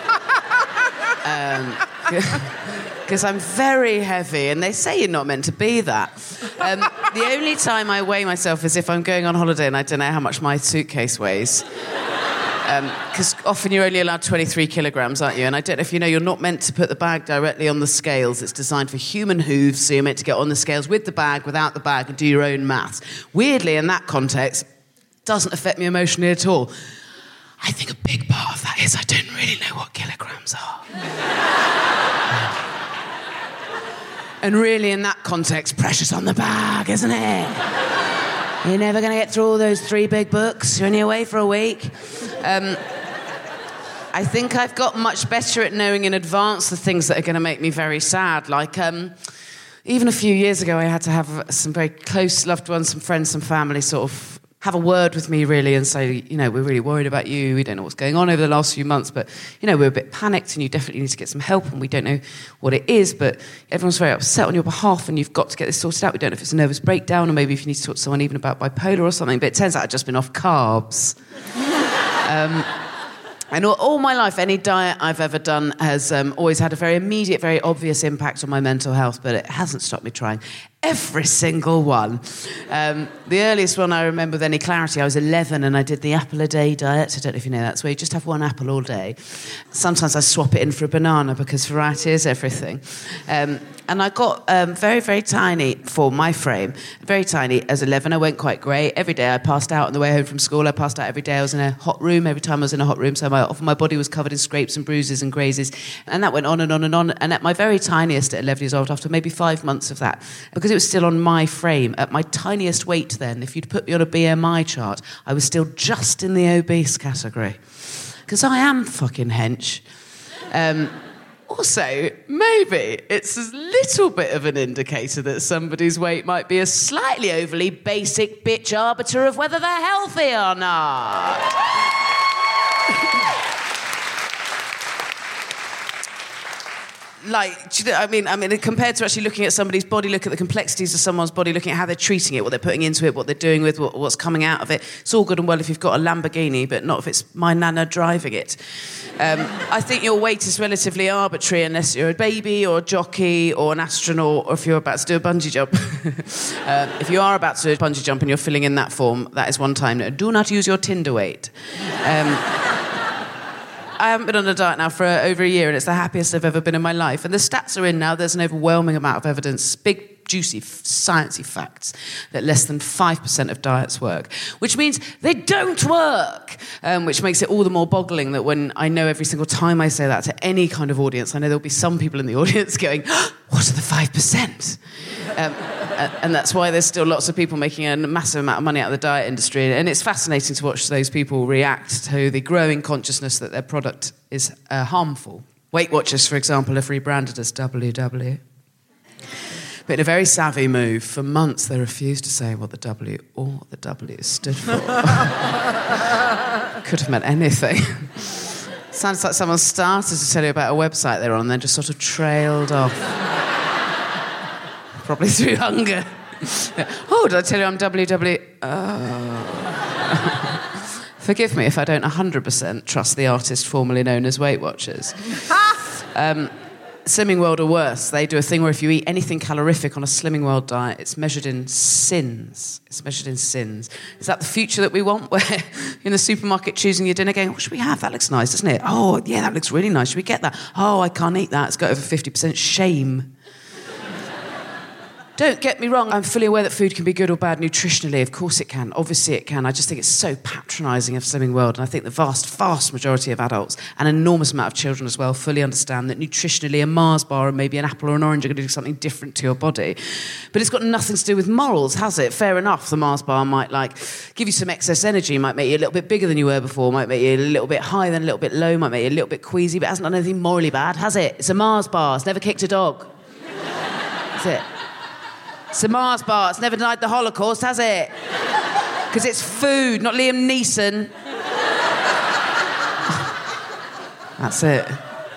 Because um, I'm very heavy, and they say you're not meant to be that. Um, the only time I weigh myself is if I'm going on holiday and I don't know how much my suitcase weighs. Because um, often you're only allowed twenty-three kilograms, aren't you? And I don't know if you know, you're not meant to put the bag directly on the scales. It's designed for human hooves, so you're meant to get on the scales with the bag, without the bag, and do your own maths. Weirdly, in that context, doesn't affect me emotionally at all. I think a big part of that is I don't really know what kilograms are. And really, in that context, pressure's on the bag, isn't it? You're never going to get through all those three big books. You're only away for a week. Um, I think I've got much better at knowing in advance the things that are going to make me very sad. Like, um, even a few years ago, I had to have some very close loved ones, some friends, some family sort of have a word with me, really, and say, you know, we're really worried about you. We don't know what's going on over the last few months, but, you know, we're a bit panicked and you definitely need to get some help, and we don't know what it is, but everyone's very upset on your behalf and you've got to get this sorted out. We don't know if it's a nervous breakdown, or maybe if you need to talk to someone even about bipolar or something, but it turns out I'd just been off carbs. um, And all, all my life, any diet I've ever done has um, always had a very immediate, very obvious impact on my mental health, but it hasn't stopped me trying. Every single one. Um, the earliest one I remember with any clarity, I was eleven and I did the apple a day diet. I don't know if you know that. It's where you just have one apple all day. Sometimes I swap it in for a banana because variety is everything. Um, and I got um, very, very tiny for my frame. Very tiny. As eleven, I went quite great. Every day I passed out on the way home from school. I passed out every day. I was in a hot room. Every time I was in a hot room, so my, often my body was covered in scrapes and bruises and grazes. And that went on and on and on. And at my very tiniest, at eleven years old, after maybe five months of that, because it was still on my frame, at my tiniest weight then, if you'd put me on a B M I chart, I was still just in the obese category. Because I am fucking hench. Um, also, maybe it's a little bit of an indicator that somebody's weight might be a slightly overly basic bitch arbiter of whether they're healthy or not. Like, do you know, I mean, I mean, compared to actually looking at somebody's body, look at the complexities of someone's body, looking at how they're treating it, what they're putting into it, what they're doing with what, what's coming out of it. It's all good and well if you've got a Lamborghini, but not if it's my nana driving it. Um, I think your weight is relatively arbitrary unless you're a baby or a jockey or an astronaut, or if you're about to do a bungee jump. uh, if you are about to do a bungee jump and you're filling in that form, that is one time. Do not use your Tinder weight. Um, I haven't been on a diet now for uh, over a year, and it's the happiest I've ever been in my life. And the stats are in now. There's an overwhelming amount of evidence, big, juicy, sciencey facts, that less than five percent of diets work, which means they don't work, um, which makes it all the more boggling that when I know every single time I say that to any kind of audience, I know there'll be some people in the audience going, what are the five percent? Um, and that's why there's still lots of people making a massive amount of money out of the diet industry. And it's fascinating to watch those people react to the growing consciousness that their product is uh, harmful. Weight Watchers, for example, have rebranded as W W. But in a very savvy move, for months they refused to say what the W or what the W stood for. Could have meant anything. Sounds like someone started to tell you about a website they're on and then just sort of trailed off. Probably through hunger. Oh, did I tell you I'm W W? Oh. Forgive me if I don't one hundred percent trust the artist formerly known as Weight Watchers. um, Slimming World are worse. They do a thing where if you eat anything calorific on a Slimming World diet, it's measured in sins. It's measured in sins. Is that the future that we want? Where you're in the supermarket choosing your dinner going, what should we have? That looks nice, doesn't it? Oh, yeah, that looks really nice. Should we get that? Oh, I can't eat that. It's got over fifty percent shame. Don't get me wrong, I'm fully aware that food can be good or bad nutritionally. Of course it can. Obviously it can. I just think it's so patronising of Slimming World. And I think the vast, vast majority of adults, and an enormous amount of children as well, fully understand that nutritionally a Mars bar and maybe an apple or an orange are going to do something different to your body. But it's got nothing to do with morals, has it? Fair enough, the Mars bar might like give you some excess energy, might make you a little bit bigger than you were before, might make you a little bit higher than a little bit low, might make you a little bit queasy, but it hasn't done anything morally bad, has it? It's a Mars bar. It's never kicked a dog. That's it. It's a Mars bar. It's never denied the Holocaust, has it? Because it's food, not Liam Neeson. That's it.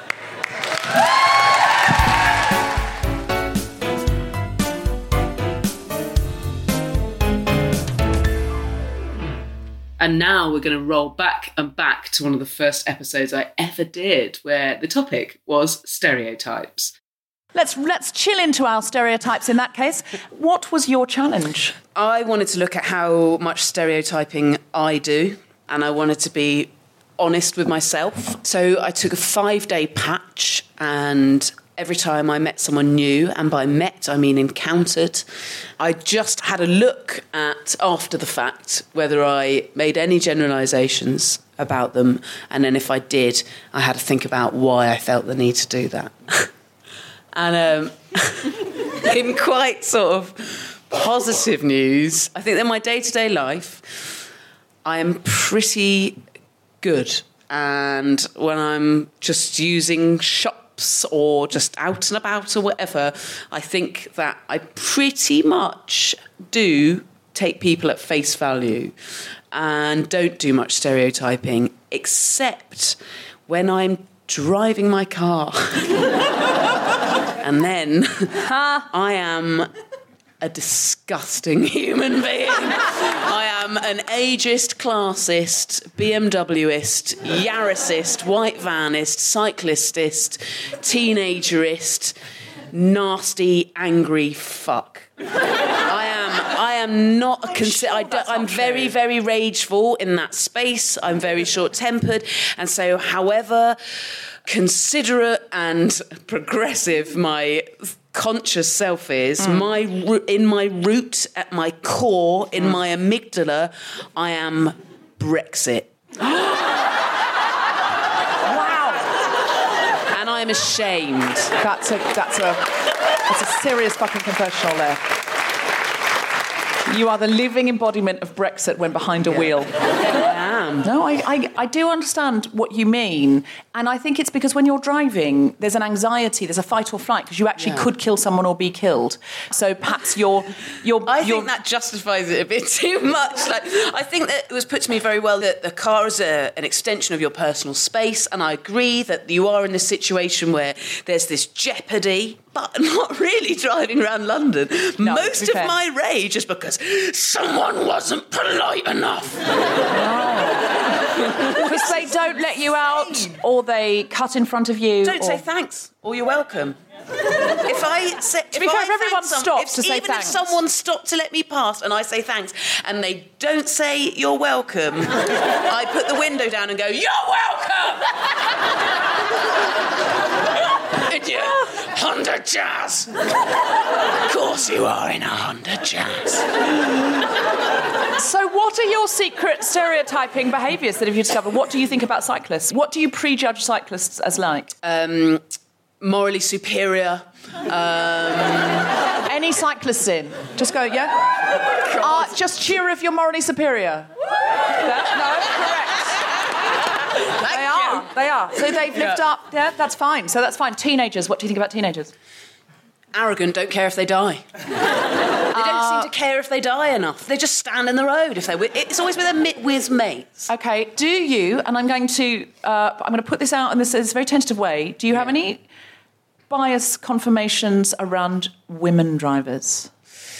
And now we're going to roll back and back to one of the first episodes I ever did, where the topic was stereotypes. Let's let's chill into our stereotypes in that case. What was your challenge? I wanted to look at how much stereotyping I do, and I wanted to be honest with myself. So I took a five-day patch, and every time I met someone new, and by met I mean encountered, I just had a look at, after the fact, whether I made any generalisations about them, and then if I did, I had to think about why I felt the need to do that. And um, in quite sort of positive news, I think that in my day-to-day life, I am pretty good. And when I'm just using shops or just out and about or whatever, I think that I pretty much do take people at face value and don't do much stereotyping, except when I'm driving my car. And then I am a disgusting human being. I am an ageist, classist, B M W-ist, Yarisist, white vanist, cyclistist, teenagerist, nasty, angry fuck. I am I am not a consi- I don't, I'm very, very rageful in that space. I'm very short-tempered. And so, however considerate and progressive my conscious self is, mm. my in my root, at my core, in mm. my amygdala, I am Brexit. Wow. And I am ashamed. That's a that's a that's a serious fucking confessional there. You are the living embodiment of Brexit when behind a yeah. wheel. I am. No, I, I, I do understand what you mean. And I think it's because when you're driving, there's an anxiety, there's a fight or flight, because you actually yeah. could kill someone or be killed. So perhaps you're... you're I you're... think that justifies it a bit too much. Like, I think that it was put to me very well that the car is a, an extension of your personal space, and I agree that you are in this situation where there's this jeopardy, but I'm not really driving around London. No, Most of fair. my rage is because someone wasn't polite enough. Because they don't let you out, or they cut in front of you. Don't or... say thanks, or you're welcome. If I say, to be fair, if everyone some, stops if, to say even thanks, if someone stopped to let me pass and I say thanks, and they don't say you're welcome, I put the window down and go, you're welcome. And you Honda Jazz. Of course you are in a Honda Jazz. So what are your secret stereotyping behaviours that have you discovered? What do you think about cyclists? What do you prejudge cyclists as like? Um, morally superior. Um, Any cyclists in? Just go, yeah? Uh, just cheer if you're morally superior. That, no, correct. They are, they are. So they've lived yeah. up, yeah, that's fine. So that's fine. Teenagers, what do you think about teenagers? arrogant, don't care if they die. They don't seem to care if they die enough. They just stand in the road if they're with... It's always with their mit whiz mates. Okay, do you, and I'm going to uh, I'm going to put this out in this, this very tentative way, do you have Yeah. any bias confirmations around women drivers?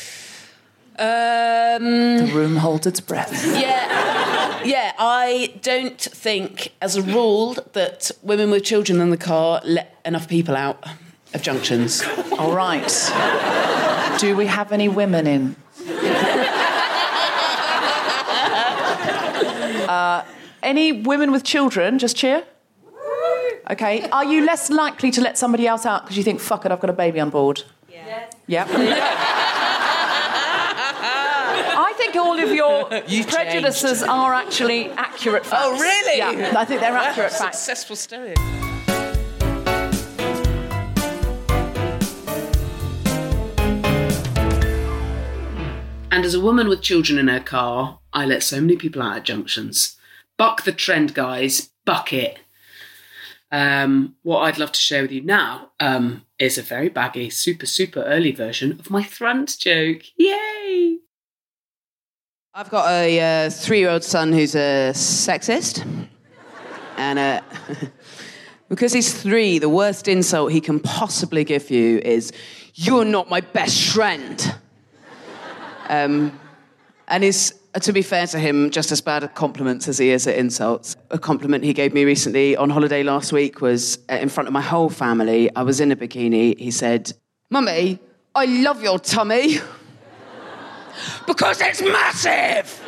Um, The room holds its breath. yeah, yeah. I don't think, as a rule, that women with children in the car let enough people out of junctions. All right. Do we have any women in? uh, any women with children? Just cheer. Okay. Are you less likely to let somebody else out because you think, fuck it, I've got a baby on board? Yes. Yeah. I think all of your You prejudices changed. are actually accurate facts. Oh, really? Yeah, I think they're accurate facts. Successful stereo. And as a woman with children in her car, I let so many people out at junctions. Buck the trend, guys. Buck it. Um, what I'd love to share with you now um, is a very baggy, super, super early version of my Thrant joke. Yay! I've got a uh, three-year-old son who's a sexist. And uh, because he's three, the worst insult he can possibly give you is, "You're not my best friend." Um, and he's, to be fair to him, just as bad at compliments as he is at insults. A compliment he gave me recently on holiday last week was uh, in front of my whole family. I was in a bikini. He said, "Mummy, I love your tummy because it's massive."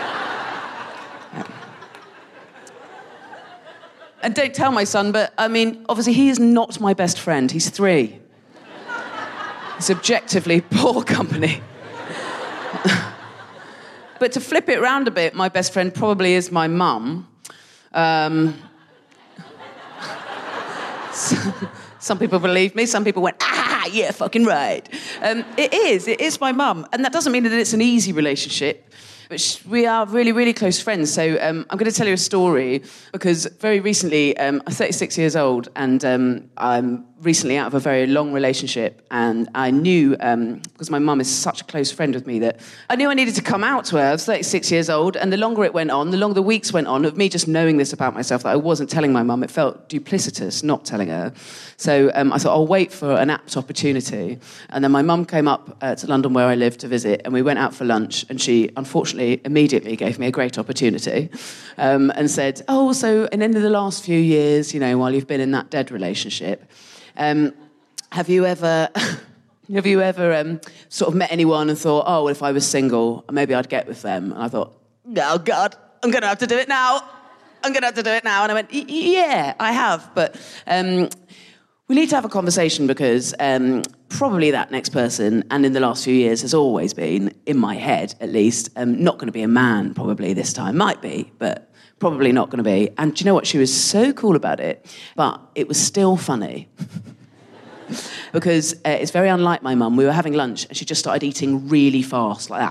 And don't tell my son, but, I mean, obviously he is not my best friend. He's three. He's objectively poor company. But to flip it round a bit, my best friend probably is my mum. Um, some people believe me, some people went, "Ah, yeah, fucking right." Um, it is, it is my mum. And that doesn't mean that it's an easy relationship. But sh- we are really, really close friends. So um, I'm going to tell you a story because very recently, um, I'm thirty-six years old and um, I'm recently out of a very long relationship. And I knew, um, because my mum is such a close friend with me, that I knew I needed to come out to her. I was thirty-six years old, and the longer it went on, the longer the weeks went on of me just knowing this about myself, that I wasn't telling my mum. It felt duplicitous not telling her. So um, I thought, I'll wait for an apt opportunity. And then my mum came up uh, to London where I live to visit, and we went out for lunch, and she, unfortunately, immediately gave me a great opportunity um, and said, "Oh, so in the the last few years, you know, while you've been in that dead relationship, um, have you ever... Have you ever um, sort of met anyone and thought, oh, well, if I was single, maybe I'd get with them?" And I thought, "Oh, God, I'm going to have to do it now. I'm going to have to do it now." And I went, "Yeah, I have. But um, we need to have a conversation because um, probably that next person, and in the last few years, has always been, in my head at least, um, not going to be a man probably this time. Might be, but probably not going to be." And do you know what? She was so cool about it, but it was still funny. Because uh, it's very unlike my mum. We were having lunch and she just started eating really fast, like that.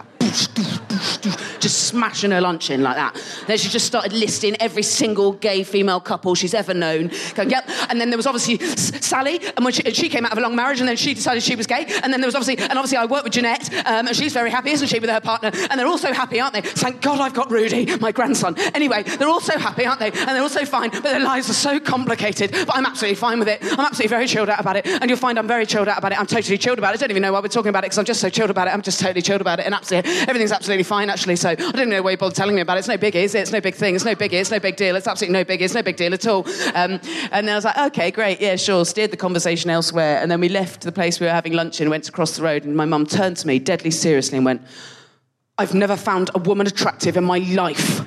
Just smashing her lunch in like that. Then she just started listing every single gay female couple she's ever known. Going, yep. And then there was obviously S- Sally, and when she, and she came out of a long marriage, and then she decided she was gay. And then there was obviously, and obviously I work with Jeanette, um, and she's very happy, isn't she, with her partner? And they're all so happy, aren't they? Thank God I've got Rudy, my grandson. Anyway, they're all so happy, aren't they? And they're all so fine, but their lives are so complicated. But I'm absolutely fine with it. I'm absolutely very chilled out about it. And you'll find I'm very chilled out about it. I'm totally chilled about it. I don't even know why we're talking about it because I'm just so chilled about it. I'm just totally chilled about it. And absolutely, everything's absolutely fine, actually. So I don't know why you bother telling me about it. It's no biggie, is it? It's no big thing. It's no biggie. It's no big deal. It's absolutely no biggie. It's no big deal at all. Um, and then I was like, okay, great. Yeah, sure. Steered the conversation elsewhere. And then we left the place we were having lunch in, went across the road, and my mum turned to me deadly seriously and went, "I've never found a woman attractive in my life."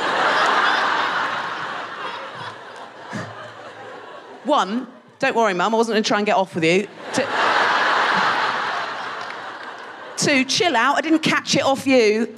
One, don't worry, Mum, I wasn't going to try and get off with you. Two, Two, chill out, I didn't catch it off you.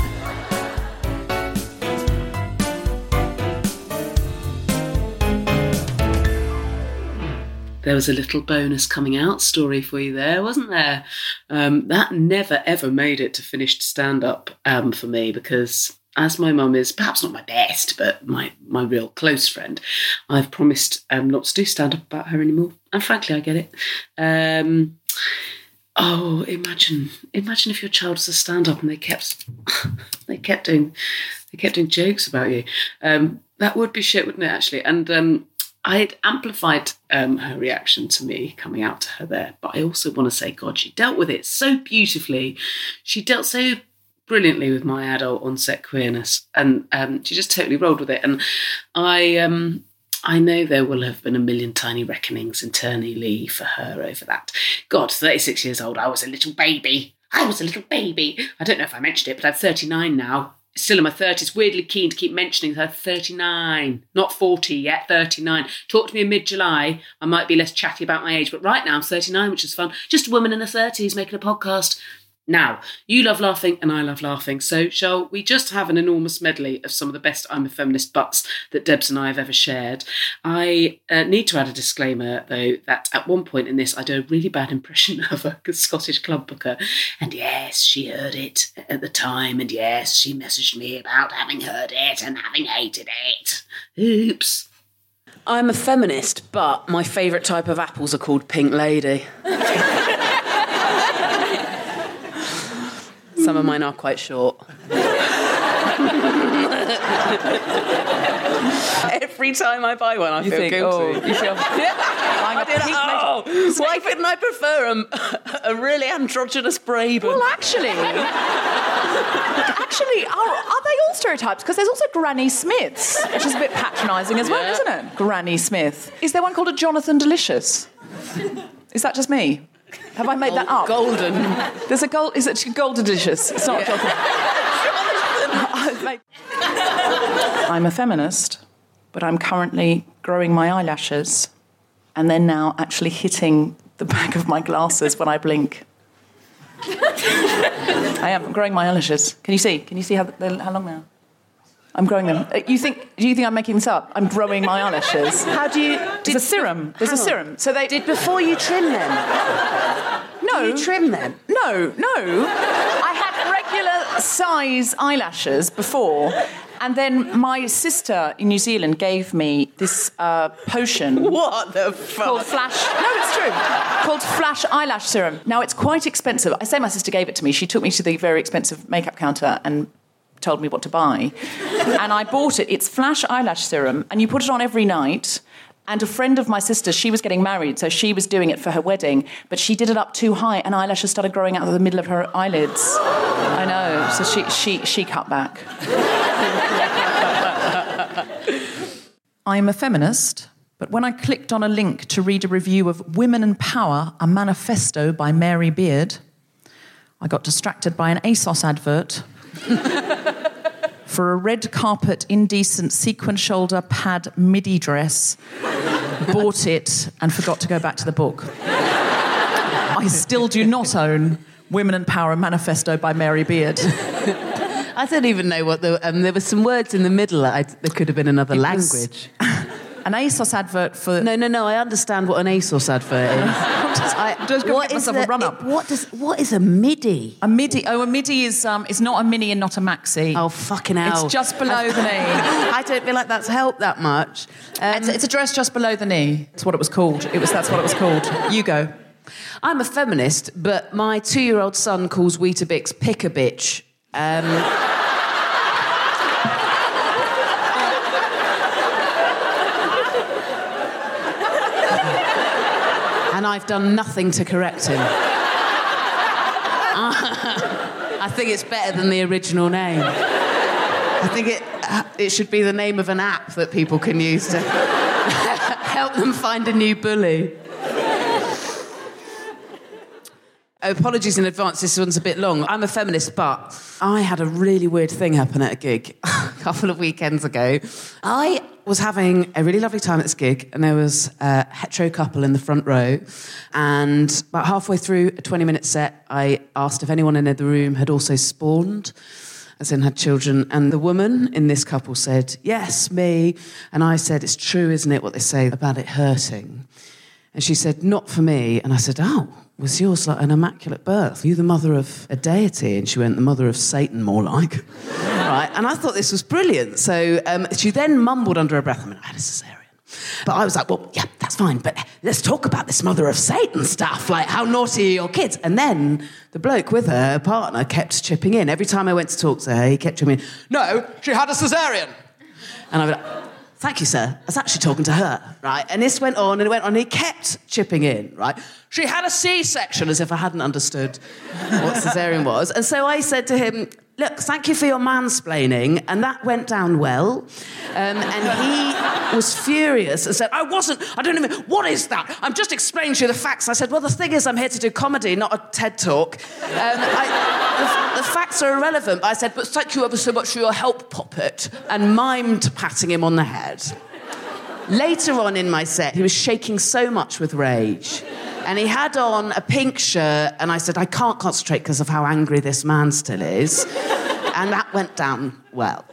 There was a little bonus coming out story for you there, wasn't there? Um, that never, ever made it to finished stand-up um, for me because... as my mum is perhaps not my best, but my, my real close friend, I've promised um, not to do stand-up about her anymore. And frankly, I get it. Um, Oh, imagine, imagine if your child was a stand-up and they kept, they kept doing, they kept doing jokes about you. Um, that would be shit, wouldn't it? Actually, and um, I had amplified um, her reaction to me coming out to her there. But I also want to say, God, she dealt with it so beautifully. She dealt so brilliantly with my adult on-set queerness, and um, she just totally rolled with it. And I. Um, I know there will have been a million tiny reckonings internally for her over that. God, thirty-six years old, I was a little baby. I was a little baby. I don't know if I mentioned it, but I'm thirty-nine now. Still in my thirties, weirdly keen to keep mentioning her. thirty-nine, not forty yet, thirty-nine. Talk to me in mid-July, I might be less chatty about my age, but right now I'm thirty-nine, which is fun. Just a woman in her thirties making a podcast. Now, you love laughing and I love laughing, so shall we just have an enormous medley of some of the best I'm a Feminist butts that Debs and I have ever shared. I uh, need to add a disclaimer, though, that at one point in this I do a really bad impression of a Scottish club booker, and yes, she heard it at the time, and yes, she messaged me about having heard it and having hated it. Oops. I'm a feminist, but my favourite type of apples are called Pink Lady. Some of mine are quite short. Every time I buy one, I you feel think, guilty. Oh, you feel, I did, oh, why couldn't I prefer a, a really androgynous Braben? Well, actually, actually, are, are they all stereotypes? Because there's also Granny Smiths, which is a bit patronising as well, Yeah. isn't it? Granny Smith. Is there one called a Jonathan Delicious? Is that just me? Have I made that up? Golden. There's a gold. Is it Golden Delicious? It's not Jonathan. I'm a feminist, but I'm currently growing my eyelashes, and they're now actually hitting the back of my glasses when I blink. I am growing my eyelashes. Can you see? Can you see how how long now? I'm growing them. You think? Do you think I'm making this up? I'm growing my eyelashes. How do you? There's a serum. There's a serum. So they did before you trim them. No. Do you trim them? No, no. I had regular size eyelashes before, and then my sister in New Zealand gave me this uh, potion. What the fuck? Called Flash. No, it's true. Called Flash Eyelash Serum. Now it's quite expensive. I say my sister gave it to me. She took me to the very expensive makeup counter and told me what to buy, and I bought it. It's Flash Eyelash Serum, and you put it on every night. And a friend of my sister's, she was getting married, so she was doing it for her wedding, but she did it up too high, and eyelashes started growing out of the middle of her eyelids. I know. So she she she cut back. I'm a feminist, but when I clicked on a link to read a review of Women and Power, a Manifesto by Mary Beard, I got distracted by an ASOS advert for a red carpet, indecent, sequin shoulder pad midi dress, bought it and forgot to go back to the book. I still do not own Women and Power, a Manifesto by Mary Beard. I don't even know what the... Um, there were some words in the middle that I, there could have been another It language. An ASOS advert for... No, no, no, I understand what an ASOS advert is. I, just what give is myself a the- run-up. it- What, does, what is a MIDI? A midi... Oh, a midi is um, is not a mini and not a maxi. Oh, fucking hell. It's just below the knee. I don't feel like that's helped that much. Um, It's, it's a dress just below the knee. That's what it was called. It was. That's what it was called. You go. I'm a feminist, but my two-year-old son calls Weetabix pick a bitch. Um, and I've done nothing to correct him. I think it's better than the original name. I think it it should be the name of an app that people can use to help them find a new bully. Apologies in advance, this one's a bit long. I'm a feminist, but I had a really weird thing happen at a gig a couple of weekends ago. I was having a really lovely time at this gig, and there was a hetero couple in the front row, and about halfway through a twenty-minute set, I asked if anyone in the room had also spawned, as in had children, and the woman in this couple said, yes, me, and I said, it's true, isn't it, what they say about it hurting? And she said, not for me, and I said, oh, was yours like an immaculate birth? Are you the mother of a deity? And she went, the mother of Satan, more like. Right, and I thought this was brilliant. So um, she then mumbled under her breath, I mean, I had a cesarean. But I was like, well, yeah, that's fine, but let's talk about this mother of Satan stuff, like how naughty are your kids? And then the bloke with her, her partner, kept chipping in. Every time I went to talk to her, he kept chipping in, no, she had a cesarean. And I was like, thank you, sir. I was actually talking to her, right? And this went on and it went on, and he kept chipping in, right? She had a C-section, as if I hadn't understood what cesarean was. And so I said to him, look, thank you for your mansplaining, and that went down well. Um, and he was furious and said, I wasn't, I don't even, what is that? I'm just explaining to you the facts. I said, well, the thing is, I'm here to do comedy, not a TED Talk. Um, I, the, the facts are irrelevant. But I said, but thank you ever so much for your help, Poppet, and mimed patting him on the head. Later on in my set, he was shaking so much with rage. And he had on a pink shirt, and I said, I can't concentrate because of how angry this man still is. And that went down well.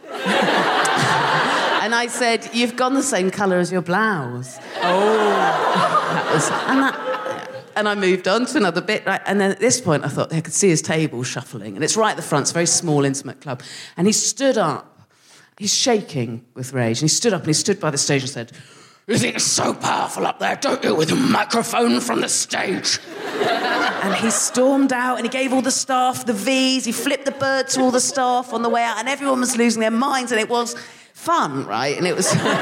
And I said, you've gone the same colour as your blouse. Oh. That was, and, that, and I moved on to another bit. Right? And then at this point, I thought I could see his table shuffling. And it's right at the front, it's a very small, intimate club. And he stood up. He's shaking with rage. And he stood up and he stood by the stage and said, you think it's so powerful up there, don't you, with a microphone from the stage? And he stormed out and he gave all the staff the V's, he flipped the bird to all the staff on the way out, and everyone was losing their minds, and it was fun, right? And it was... And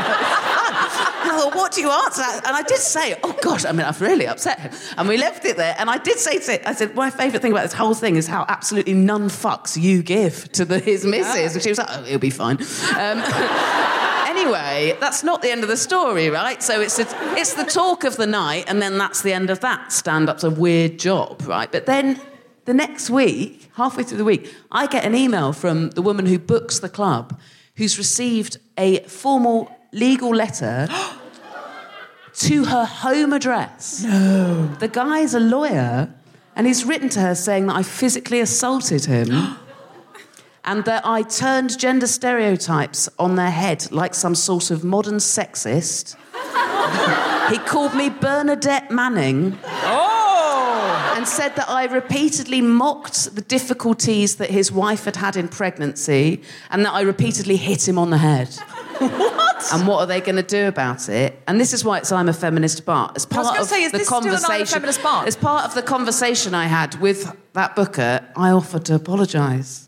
I thought, what do you answer that? And I did say, oh, gosh, I mean, I've really upset him. And we left it there, and I did say to it, I said, my favourite thing about this whole thing is how absolutely none fucks you give to the, his missus. And she was like, oh, he'll be fine. Um, Anyway, that's not the end of the story, right? So it's a, it's the talk of the night, and then that's the end of that. Stand-up's a weird job, right? But then the next week, halfway through the week, I get an email from the woman who books the club, who's received a formal legal letter to her home address. No. The guy's a lawyer, and he's written to her saying that I physically assaulted him and that I turned gender stereotypes on their head like some sort of modern sexist. He called me Bernadette Manning. Oh! And said that I repeatedly mocked the difficulties that his wife had had in pregnancy, and that I repeatedly hit him on the head. What? And what are they going to do about it? And this is why it's I'm a Feminist Bart. As part I was of say, is the this conversation, still an I'm a Feminist Bart? As part of the conversation I had with that booker, I offered to apologise.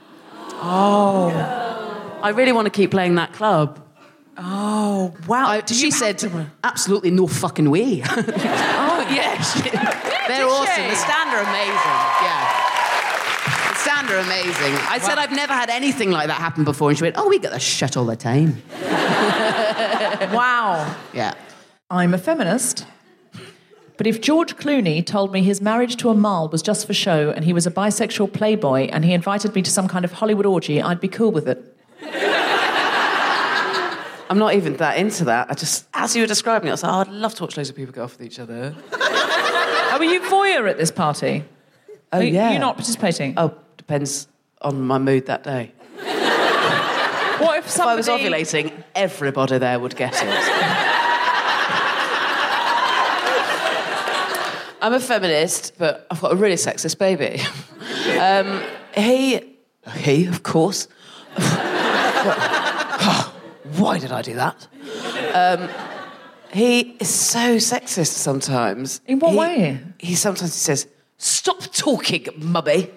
Oh. I really want to keep playing that club. Oh, wow. I, she said, to... absolutely no fucking way. Oh, yeah. She... They're awesome. She? The stand are amazing. Yeah. The stand are amazing. I wow. said I've never had anything like that happen before, and she went, oh, we get the shit all the time. Wow. Yeah. I'm a feminist. But if George Clooney told me his marriage to Amal was just for show and he was a bisexual playboy and he invited me to some kind of Hollywood orgy, I'd be cool with it. I'm not even that into that. I just, as you were describing it, I was like, oh, I'd love to watch loads of people get off with each other. Oh, were you voyeur at this party? Oh, are you, yeah. You're not participating? Oh, depends on my mood that day. What if somebody... If I was ovulating, everybody there would get it. I'm a feminist, but I've got a really sexist baby. um, he... He, of course. Why did I do that? Um, he is so sexist sometimes. In what he, way? He sometimes says, stop talking, mummy.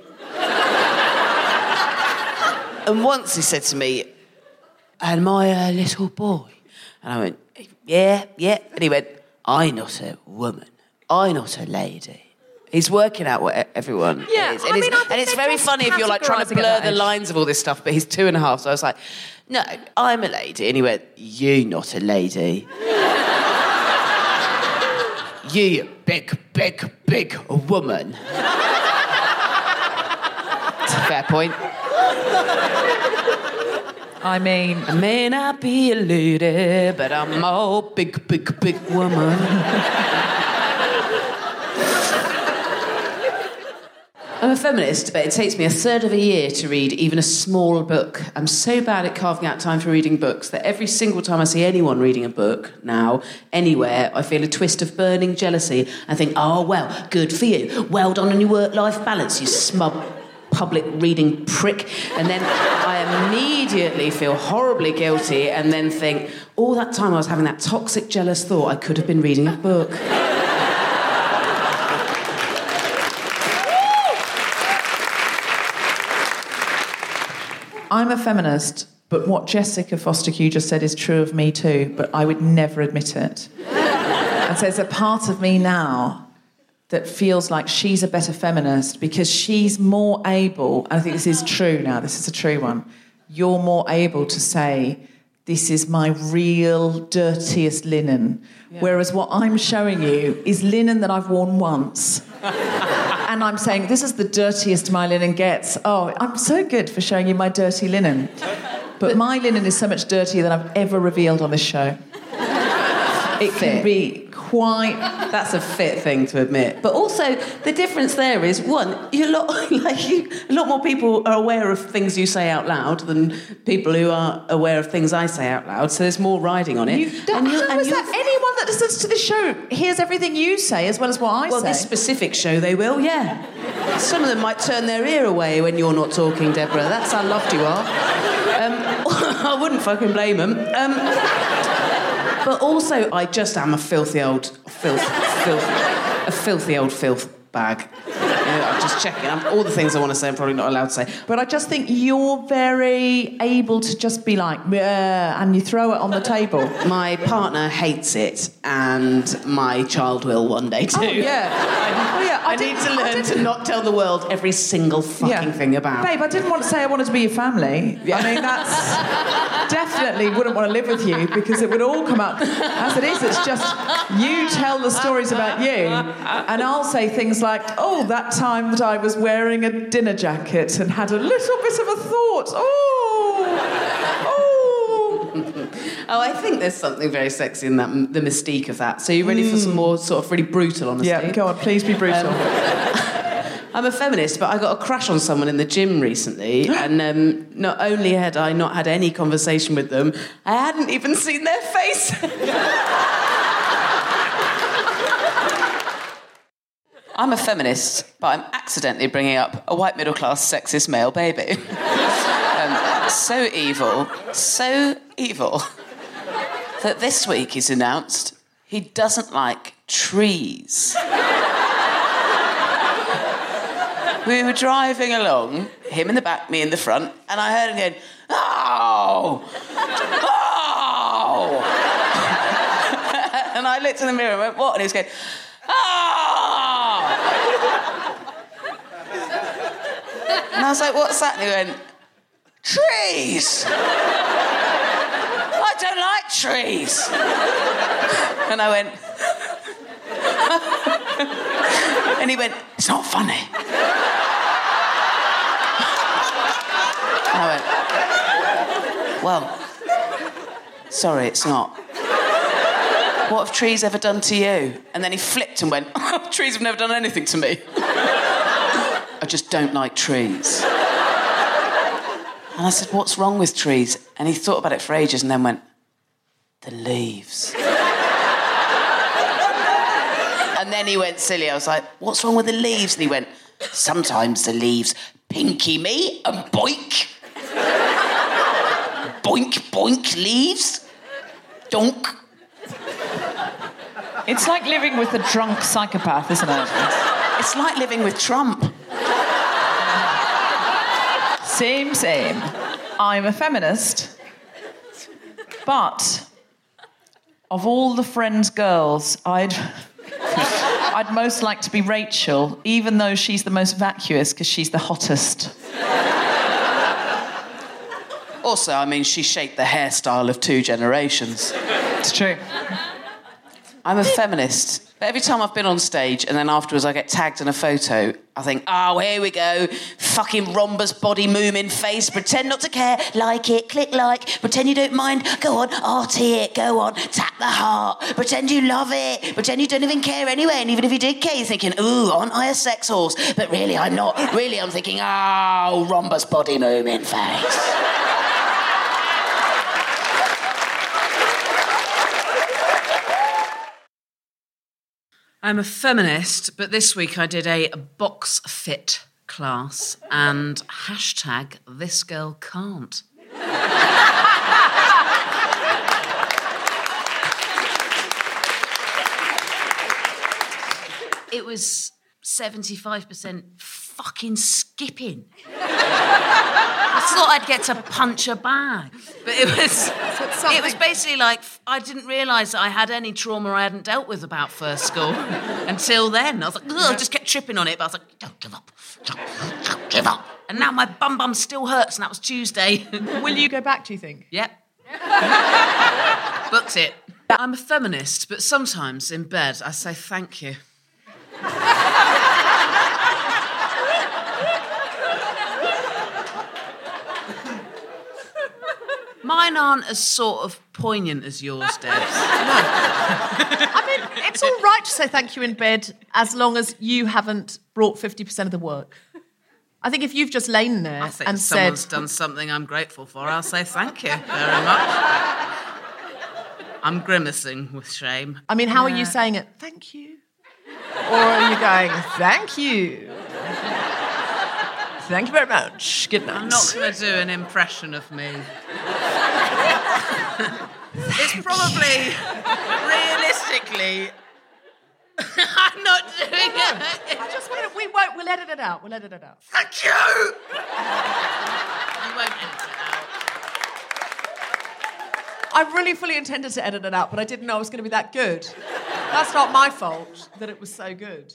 And once he said to me, am I a little boy? And I went, yeah, yeah. And he went, I'm not a woman. I'm not a lady. He's working out what everyone yeah, is. And I it's, mean, I think and it's very just funny if you're like trying to blur the age. lines of all this stuff, but he's two and a half, so I was like, no, I'm a lady. And he went, you not a lady. You big, big, big woman. Fair point. I mean... I may not be a lady, but I'm a big, big, big woman. I'm a feminist, but it takes me a third of a year to read even a small book. I'm so bad at carving out time for reading books that every single time I see anyone reading a book now, anywhere, I feel a twist of burning jealousy and think, oh, well, good for you. Well done on your work-life balance, you smug public reading prick, and then I immediately feel horribly guilty and then think, all that time I was having that toxic, jealous thought, I could have been reading a book. I'm a feminist, but what Jessica Foster-Q just said is true of me too, but I would never admit it. And so there's a part of me now that feels like she's a better feminist because she's more able, I think this is true now, this is a true one, you're more able to say, this is my real dirtiest linen. Yeah. Whereas what I'm showing you is linen that I've worn once. And I'm saying, this is the dirtiest my linen gets. Oh, I'm so good for showing you my dirty linen. But, but my linen is so much dirtier than I've ever revealed on this show. It can be quite... That's a fit thing to admit. But also, the difference there is, one, you're a lot, like you, a lot more people are aware of things you say out loud than people who are aware of things I say out loud, so there's more riding on it. You, and you, how and is that? Anyone that listens to this show hears everything you say as well as what I well, say. Well, this specific show they will, yeah. Some of them might turn their ear away when you're not talking, Deborah. That's how loved you are. Um, I wouldn't fucking blame them. Um... But also, I just am a filthy old filth, filth, a filthy old filth bag. You know, I'm just checking. I'm, all the things I want to say, I'm probably not allowed to say. But I just think you're very able to just be like, and you throw it on the table. My partner hates it, and my child will one day too. Oh, yeah. I, oh, yeah. I, I need to learn to not tell the world every single fucking yeah. thing about. Babe, I didn't want to say I wanted to be your family. Yeah. I mean, that's... definitely wouldn't want to live with you because it would all come up as it is. It's just you tell the stories about you, and I'll say things like, oh, that time that I was wearing a dinner jacket and had a little bit of a thought. Oh, oh. Oh, I think there's something very sexy in that, the mystique of that. So you're ready mm. for some more sort of really brutal honesty? Yeah, go on, please be brutal. Um, I'm a feminist, but I got a crush on someone in the gym recently, and um, not only had I not had any conversation with them, I hadn't even seen their face. I'm a feminist, but I'm accidentally bringing up a white middle-class sexist male baby. um, so evil, so evil, that this week he's announced he doesn't like trees. We were driving along, him in the back, me in the front, and I heard him going, oh! Oh! And I looked in the mirror and went, what? And he was going, oh! And I was like, what's that? And he went, trees! I don't like trees! And I went... And he went, it's not funny. And I went, well, sorry, it's not. What have trees ever done to you? And then he flipped and went, oh, trees have never done anything to me. I just don't like trees. And I said, what's wrong with trees? And he thought about it for ages and then went, the leaves. And then he went silly. I was like, what's wrong with the leaves? And he went, sometimes the leaves pinky me and boink. Boink, boink, leaves. Donk. It's like living with a drunk psychopath, isn't it? It's like living with Trump. Same, same. I'm a feminist, but of all the Friends girls, I'd... I'd most like to be Rachel, even though she's the most vacuous because she's the hottest. Also, I mean, she shaped the hairstyle of two generations. It's true. I'm a feminist, but every time I've been on stage and then afterwards I get tagged in a photo, I think, oh, here we go, fucking rhombus body mooming face, pretend not to care, like it, click like, pretend you don't mind, go on, arty it, go on, tap the heart, pretend you love it, pretend you don't even care anyway, and even if you did care, you're thinking, ooh, aren't I a sex horse? But really, I'm not. Really, I'm thinking, oh, rhombus body mooming face. I'm a feminist, but this week I did a box fit class and hashtag this girl can't. It was seventy-five percent fucking skipping. I thought I'd get to punch a bag. But it was it was basically like, I didn't realise that I had any trauma I hadn't dealt with about first school until then. I was like, ugh, I just kept tripping on it, but I was like, don't give up, don't, don't give up. And now my bum bum still hurts, and that was Tuesday. Will you go back, do you think? Yep. Booked it. I'm a feminist, but sometimes in bed I say thank you. Mine aren't as sort of poignant as yours, Debs. I mean, it's all right to say thank you in bed as long as you haven't brought fifty percent of the work. I think if you've just lain there I think and if someone's said... done something I'm grateful for, I'll say thank you very much. I'm grimacing with shame. I mean, how Yeah. are you saying it? Thank you. Or are you going, thank you? Thank you very much. Good night. I'm not going to do an impression of me. It's probably, realistically, I'm not doing it. I just want to, we won't, we'll edit it out. We'll edit it out. Thank you. You won't edit it out. I really fully intended to edit it out, but I didn't know it was going to be that good. That's not my fault that it was so good.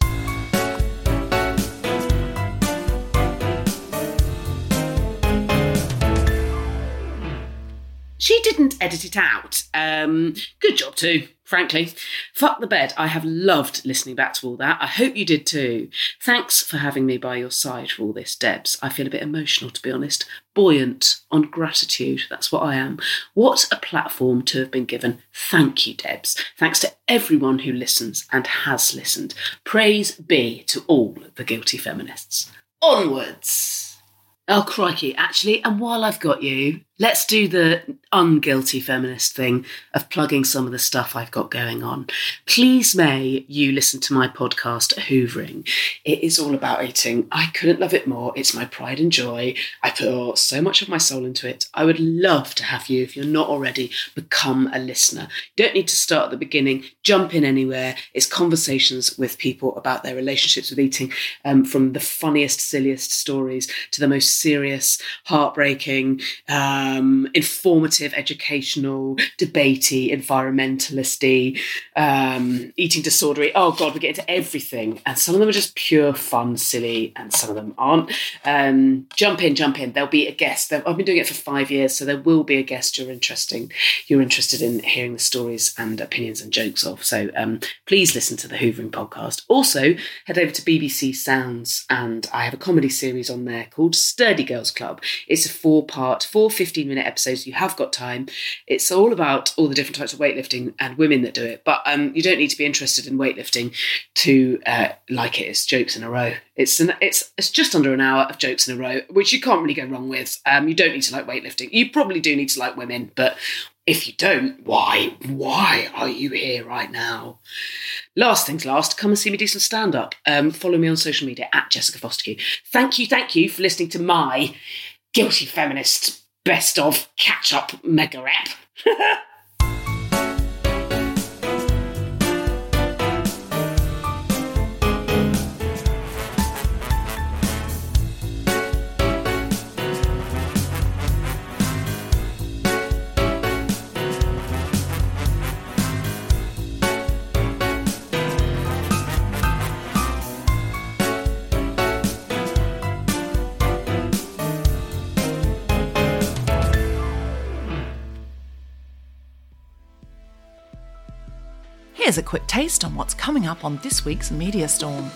She didn't edit it out. Um, good job too, frankly. Fuck the bed. I have loved listening back to all that. I hope you did too. Thanks for having me by your side for all this, Debs. I feel a bit emotional, to be honest. Buoyant on gratitude. That's what I am. What a platform to have been given. Thank you, Debs. Thanks to everyone who listens and has listened. Praise be to all the guilty feminists. Onwards. Oh, crikey, actually, and while I've got you, let's do the unguilty feminist thing of plugging some of the stuff I've got going on. Please may you listen to my podcast, Hoovering. It is all about eating. I couldn't love it more. It's my pride and joy. I put so much of my soul into it. I would love to have you, if you're not already, become a listener. You don't need to start at the beginning. Jump in anywhere. It's conversations with people about their relationships with eating, um, from the funniest, silliest stories to the most serious, heartbreaking, um, informative, educational, debatey, environmentalisty, um, eating disordery. Oh God, we get into everything. And some of them are just pure fun, silly, and some of them aren't. Um, jump in, jump in. There'll be a guest. I've been doing it for five years, so there will be a guest you're interesting. You're interested in hearing the stories and opinions and jokes of. So um, please listen to the Hoovering podcast. Also, head over to B B C Sounds, and I have a comedy series on there called Sturdy Girls Club. It's a four-part, four fifteen-minute episodes. You have got time. It's all about all the different types of weightlifting and women that do it. But um, you don't need to be interested in weightlifting to uh, like it. It's jokes in a row. It's an, it's it's just under an hour of jokes in a row, which you can't really go wrong with. Um, you don't need to like weightlifting. You probably do need to like women, but if you don't, why? Why are you here right now? Last things last, come and see me do some stand-up. Um, follow me on social media at Jessica Fosterkew. Thank you, thank you for listening to my Guilty Feminist Best of Catch-Up Mega Rap. Here's a quick taste on what's coming up on this week's Media Storm.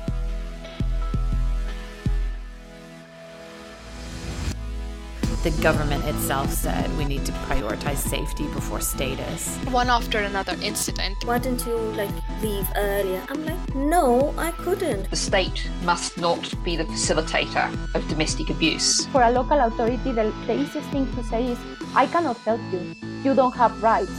The government itself said we need to prioritise safety before status. One after another incident. Why didn't you, like, leave earlier? I'm like, no, I couldn't. The state must not be the facilitator of domestic abuse. For a local authority, the, the easiest thing to say is, I cannot help you. You don't have rights.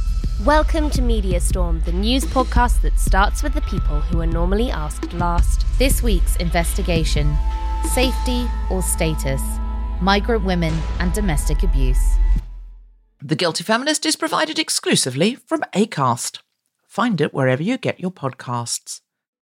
Welcome to Media Storm, the news podcast that starts with the people who are normally asked last. This week's investigation: safety or status, migrant women and domestic abuse. The Guilty Feminist is provided exclusively from Acast. Find it wherever you get your podcasts.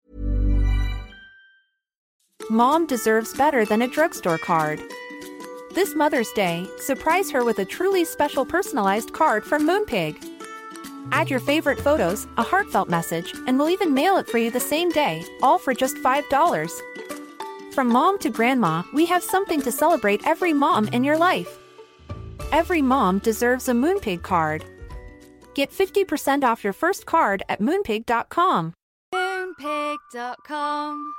Mom deserves better than a drugstore card. This Mother's Day, surprise her with a truly special personalized card from Moonpig. Add your favorite photos, a heartfelt message, and we'll even mail it for you the same day, all for just five dollars. From mom to grandma, we have something to celebrate every mom in your life. Every mom deserves a Moonpig card. Get fifty percent off your first card at moonpig dot com. Moonpig dot com